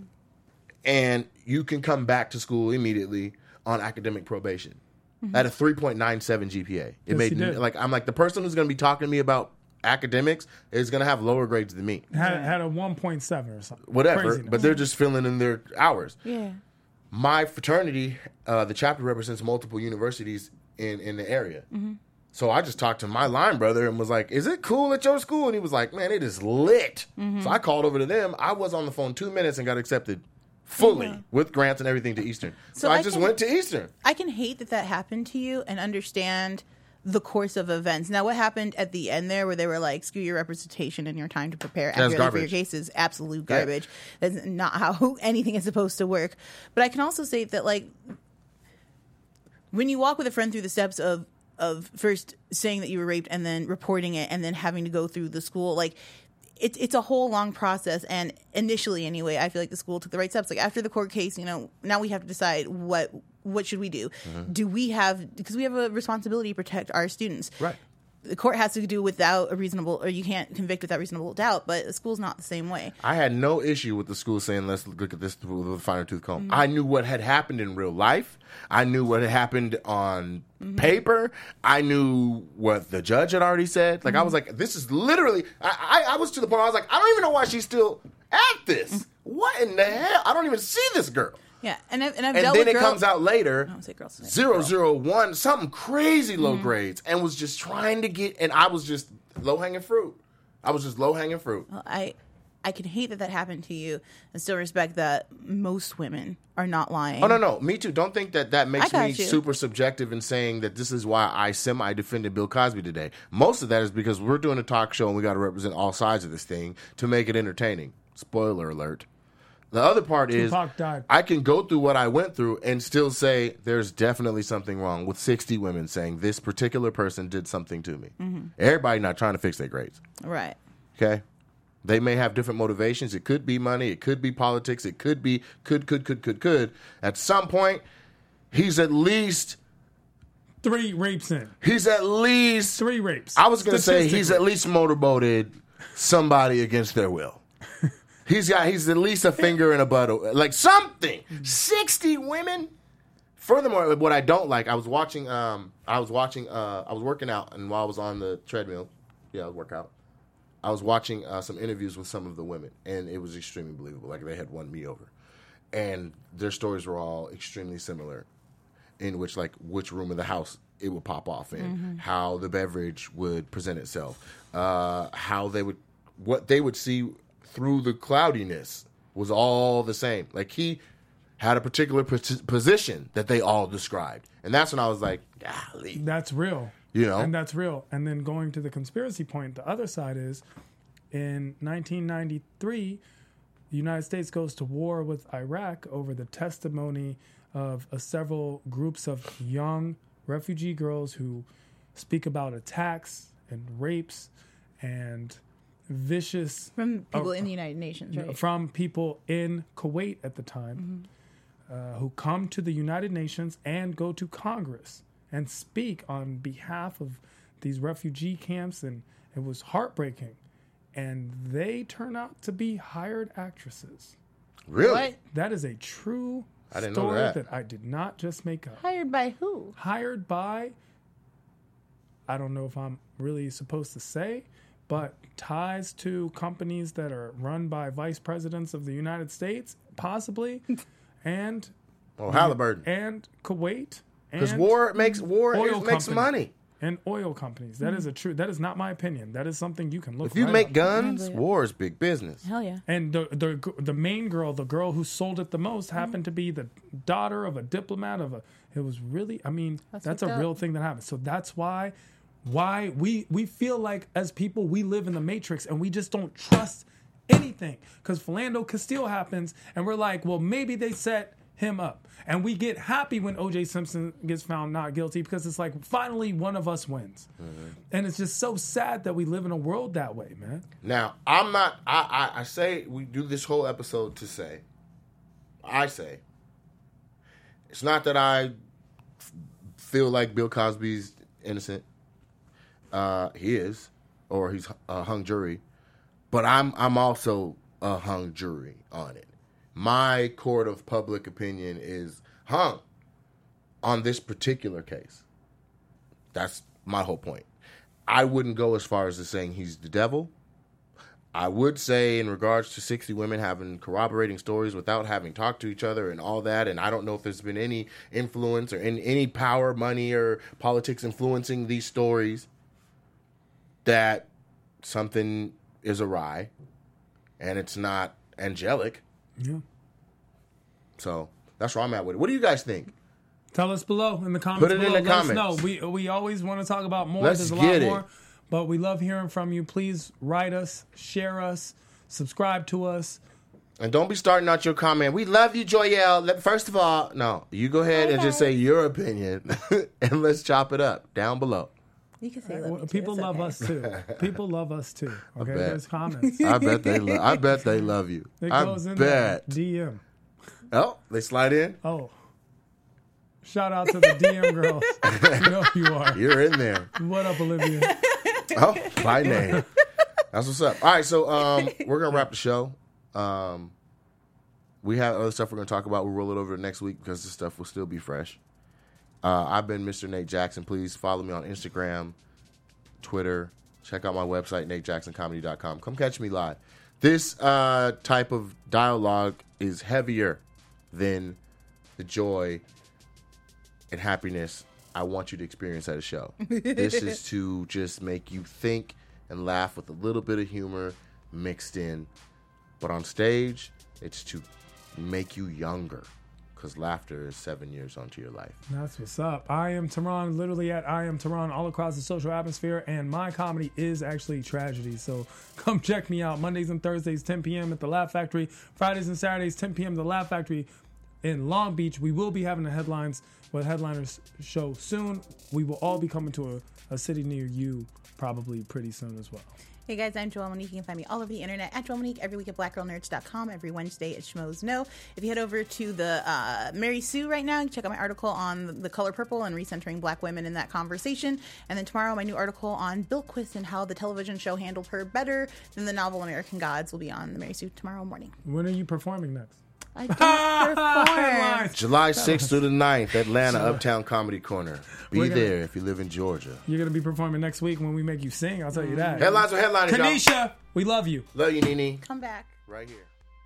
and you can come back to school immediately on academic probation at a 3.97 GPA. It made he did. I'm like the person who's going to be talking to me about academics is going to have lower grades than me. Had a 1.7 or something. Whatever, Craziness. but they're just filling in their hours. Yeah. My fraternity, the chapter represents multiple universities in the area. So I just talked to my line brother and was like, is it cool at your school? And he was like, man, it is lit. So I called over to them. I was on the phone 2 minutes and got accepted fully with grants and everything to Eastern. So I just went to Eastern. I can hate that happened to you and understand the course of events. Now, what happened at the end there where they were like, screw your representation and your time to prepare accurately for your garbage. case is absolute garbage. That's not how anything is supposed to work. But I can also say that, like, when you walk with a friend through the steps of first saying that you were raped and then reporting it and then having to go through the school, like, it's a whole long process. And initially, anyway, I feel like the school took the right steps. Like, after the court case, now we have to decide what should we do? Do we have, because we have a responsibility to protect our students. Right. The court has to do without a reasonable, or you can't convict without reasonable doubt, but the school's not the same way. I had no issue with the school saying, let's look at this with a finer tooth comb. I knew what had happened in real life. I knew what had happened on paper. I knew what the judge had already said. Like, I was like, this is literally, I was to the point, I was like, I don't even know why she's still at this. What in the hell? I don't even see this girl. Yeah, and I've And dealt then with it girls. comes out later, I don't say girls. 001, something crazy low grades, and was just trying to get, and I was just low-hanging fruit. Well, I can hate that happened to you and still respect that most women are not lying. Oh, no. Me too. Don't think that makes I me got you. super subjective in saying that this is why I semi-defended Bill Cosby today. Most of that is because we're doing a talk show and we got to represent all sides of this thing to make it entertaining. Spoiler alert. The other part is Tupac died. I can go through what I went through and still say there's definitely something wrong with 60 women saying this particular person did something to me. Everybody not trying to fix their grades. Right. Okay? They may have different motivations. It could be money. It could be politics. It could be could. At some point, he's at least 3 rapes in. He's at least 3 rapes. I was going to say he's Statistically. at least motorboated somebody against their will. He's at least a finger in a butt, like something. 60 women. Furthermore, what I don't like, I was working out, and while I was on the treadmill, I was working out. I was watching some interviews with some of the women, and it was extremely believable. Like, they had won me over. And their stories were all extremely similar, in which room of the house it would pop off in, how the beverage would present itself, what they would see through the cloudiness was all the same. Like, he had a particular position that they all described. And that's when I was like, golly. That's real. You know? And that's real. And then going to the conspiracy point, the other side is, in 1993, the United States goes to war with Iraq over the testimony of several groups of young refugee girls who speak about attacks and rapes and vicious... From people in the United Nations, right? From people in Kuwait at the time, who come to the United Nations and go to Congress and speak on behalf of these refugee camps, and it was heartbreaking. And they turn out to be hired actresses. Really? What? That is a true I didn't story know that. I did not just make up. Hired by who? Hired by, I don't know if I'm really supposed to say, but ties to companies that are run by vice presidents of the United States, possibly, and Halliburton. And Kuwait. Because war makes companies. money. And oil companies. That is that is not my opinion. That is something you can look If you right make up. guns, war is big business. Hell yeah. And the main girl, the girl who sold it the most, happened to be the daughter of a diplomat it was really, I mean, that's a real thing that happened. So that's why we feel like, as people, we live in the Matrix and we just don't trust anything. Because Philando Castile happens and we're like, well, maybe they set him up. And we get happy when O.J. Simpson gets found not guilty, because it's like, finally one of us wins. And it's just so sad that we live in a world that way, man. Now, I'm not, I say, we do this whole episode to say, it's not that I feel like Bill Cosby's innocent. He is, or he's a hung jury. But I'm also a hung jury on it. My court of public opinion is hung on this particular case. That's my whole point. I wouldn't go as far as to saying he's the devil. I would say, in regards to 60 women having corroborating stories without having talked to each other and all that, and I don't know if there's been any influence or any power, money, or politics influencing these stories, that something is awry and it's not angelic. Yeah. So that's where I'm at with it. What do you guys think? Tell us below in the comments. Put it in the comments. Let us know. We always want to talk about more. Let's There's a get lot it. more. But we love hearing from you. Please write us, share us, subscribe to us. And don't be starting out your comment. We love you, Joyelle. First of all, no, you go ahead and just say your opinion, and let's chop it up down below. You can say love me too. People It's love okay. us too. People love us too. Okay, bet. there's comments. I bet they love you. It I goes in bet. there. DM. Oh, they slide in. Oh. Shout out to the DM girls. You know who you are. You're in there. What up, Olivia? Oh, by name. That's what's up. All right, so we're gonna wrap the show. We have other stuff we're gonna talk about. We'll roll it over to next week because this stuff will still be fresh. I've been Mr. Nate Jackson. Please follow me on Instagram, Twitter. Check out my website, natejacksoncomedy.com. Come catch me live. This type of dialogue is heavier than the joy and happiness I want you to experience at a show. This is to just make you think and laugh with a little bit of humor mixed in. But on stage, it's to make you younger, because laughter is 7 years onto your life. That's what's up. I am Tehran, literally at I am Tehran all across the social atmosphere, and my comedy is actually tragedy. So come check me out Mondays and Thursdays, 10 p.m. at the Laugh Factory. Fridays and Saturdays, 10 p.m. at the Laugh Factory in Long Beach. We will be having a headliners show soon. We will all be coming to a city near you probably pretty soon as well. Hey guys, I'm Joelle Monique. You can find me all over the internet at Joelle Monique, every week at blackgirlnerds.com, every Wednesday at Schmoes Know. If you head over to the Mary Sue right now, you can check out my article on the color purple and recentering black women in that conversation. And then tomorrow, my new article on Bilquis and how the television show handled her better than the novel American Gods will be on the Mary Sue tomorrow morning. When are you performing next? I don't perform. July 6th through the 9th, Atlanta, Uptown Comedy Corner. Be We're gonna- there if you live in Georgia. You're going to be performing next week when we make you sing. I'll tell you that. Headlines are headliners, y'all. Kanisha, we love you. Love you, Nene. Come back. Right here.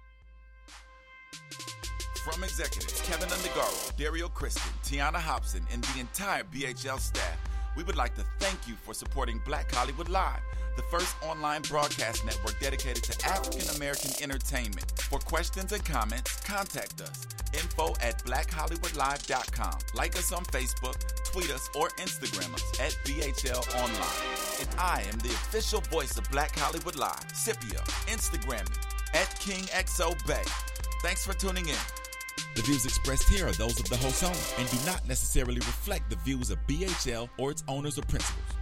From executives Kevin Undergaro, Dario Kristen, Tiana Hobson, and the entire BHL staff, we would like to thank you for supporting Black Hollywood Live, the first online broadcast network dedicated to African-American entertainment. For questions and comments, contact us. info@blackhollywoodlive.com. Like us on Facebook, tweet us, or Instagram us at BHL Online. And I am the official voice of Black Hollywood Live, Scipio. Instagram me @KingXOBay. Thanks for tuning in. The views expressed here are those of the host only and do not necessarily reflect the views of BHL or its owners or principals.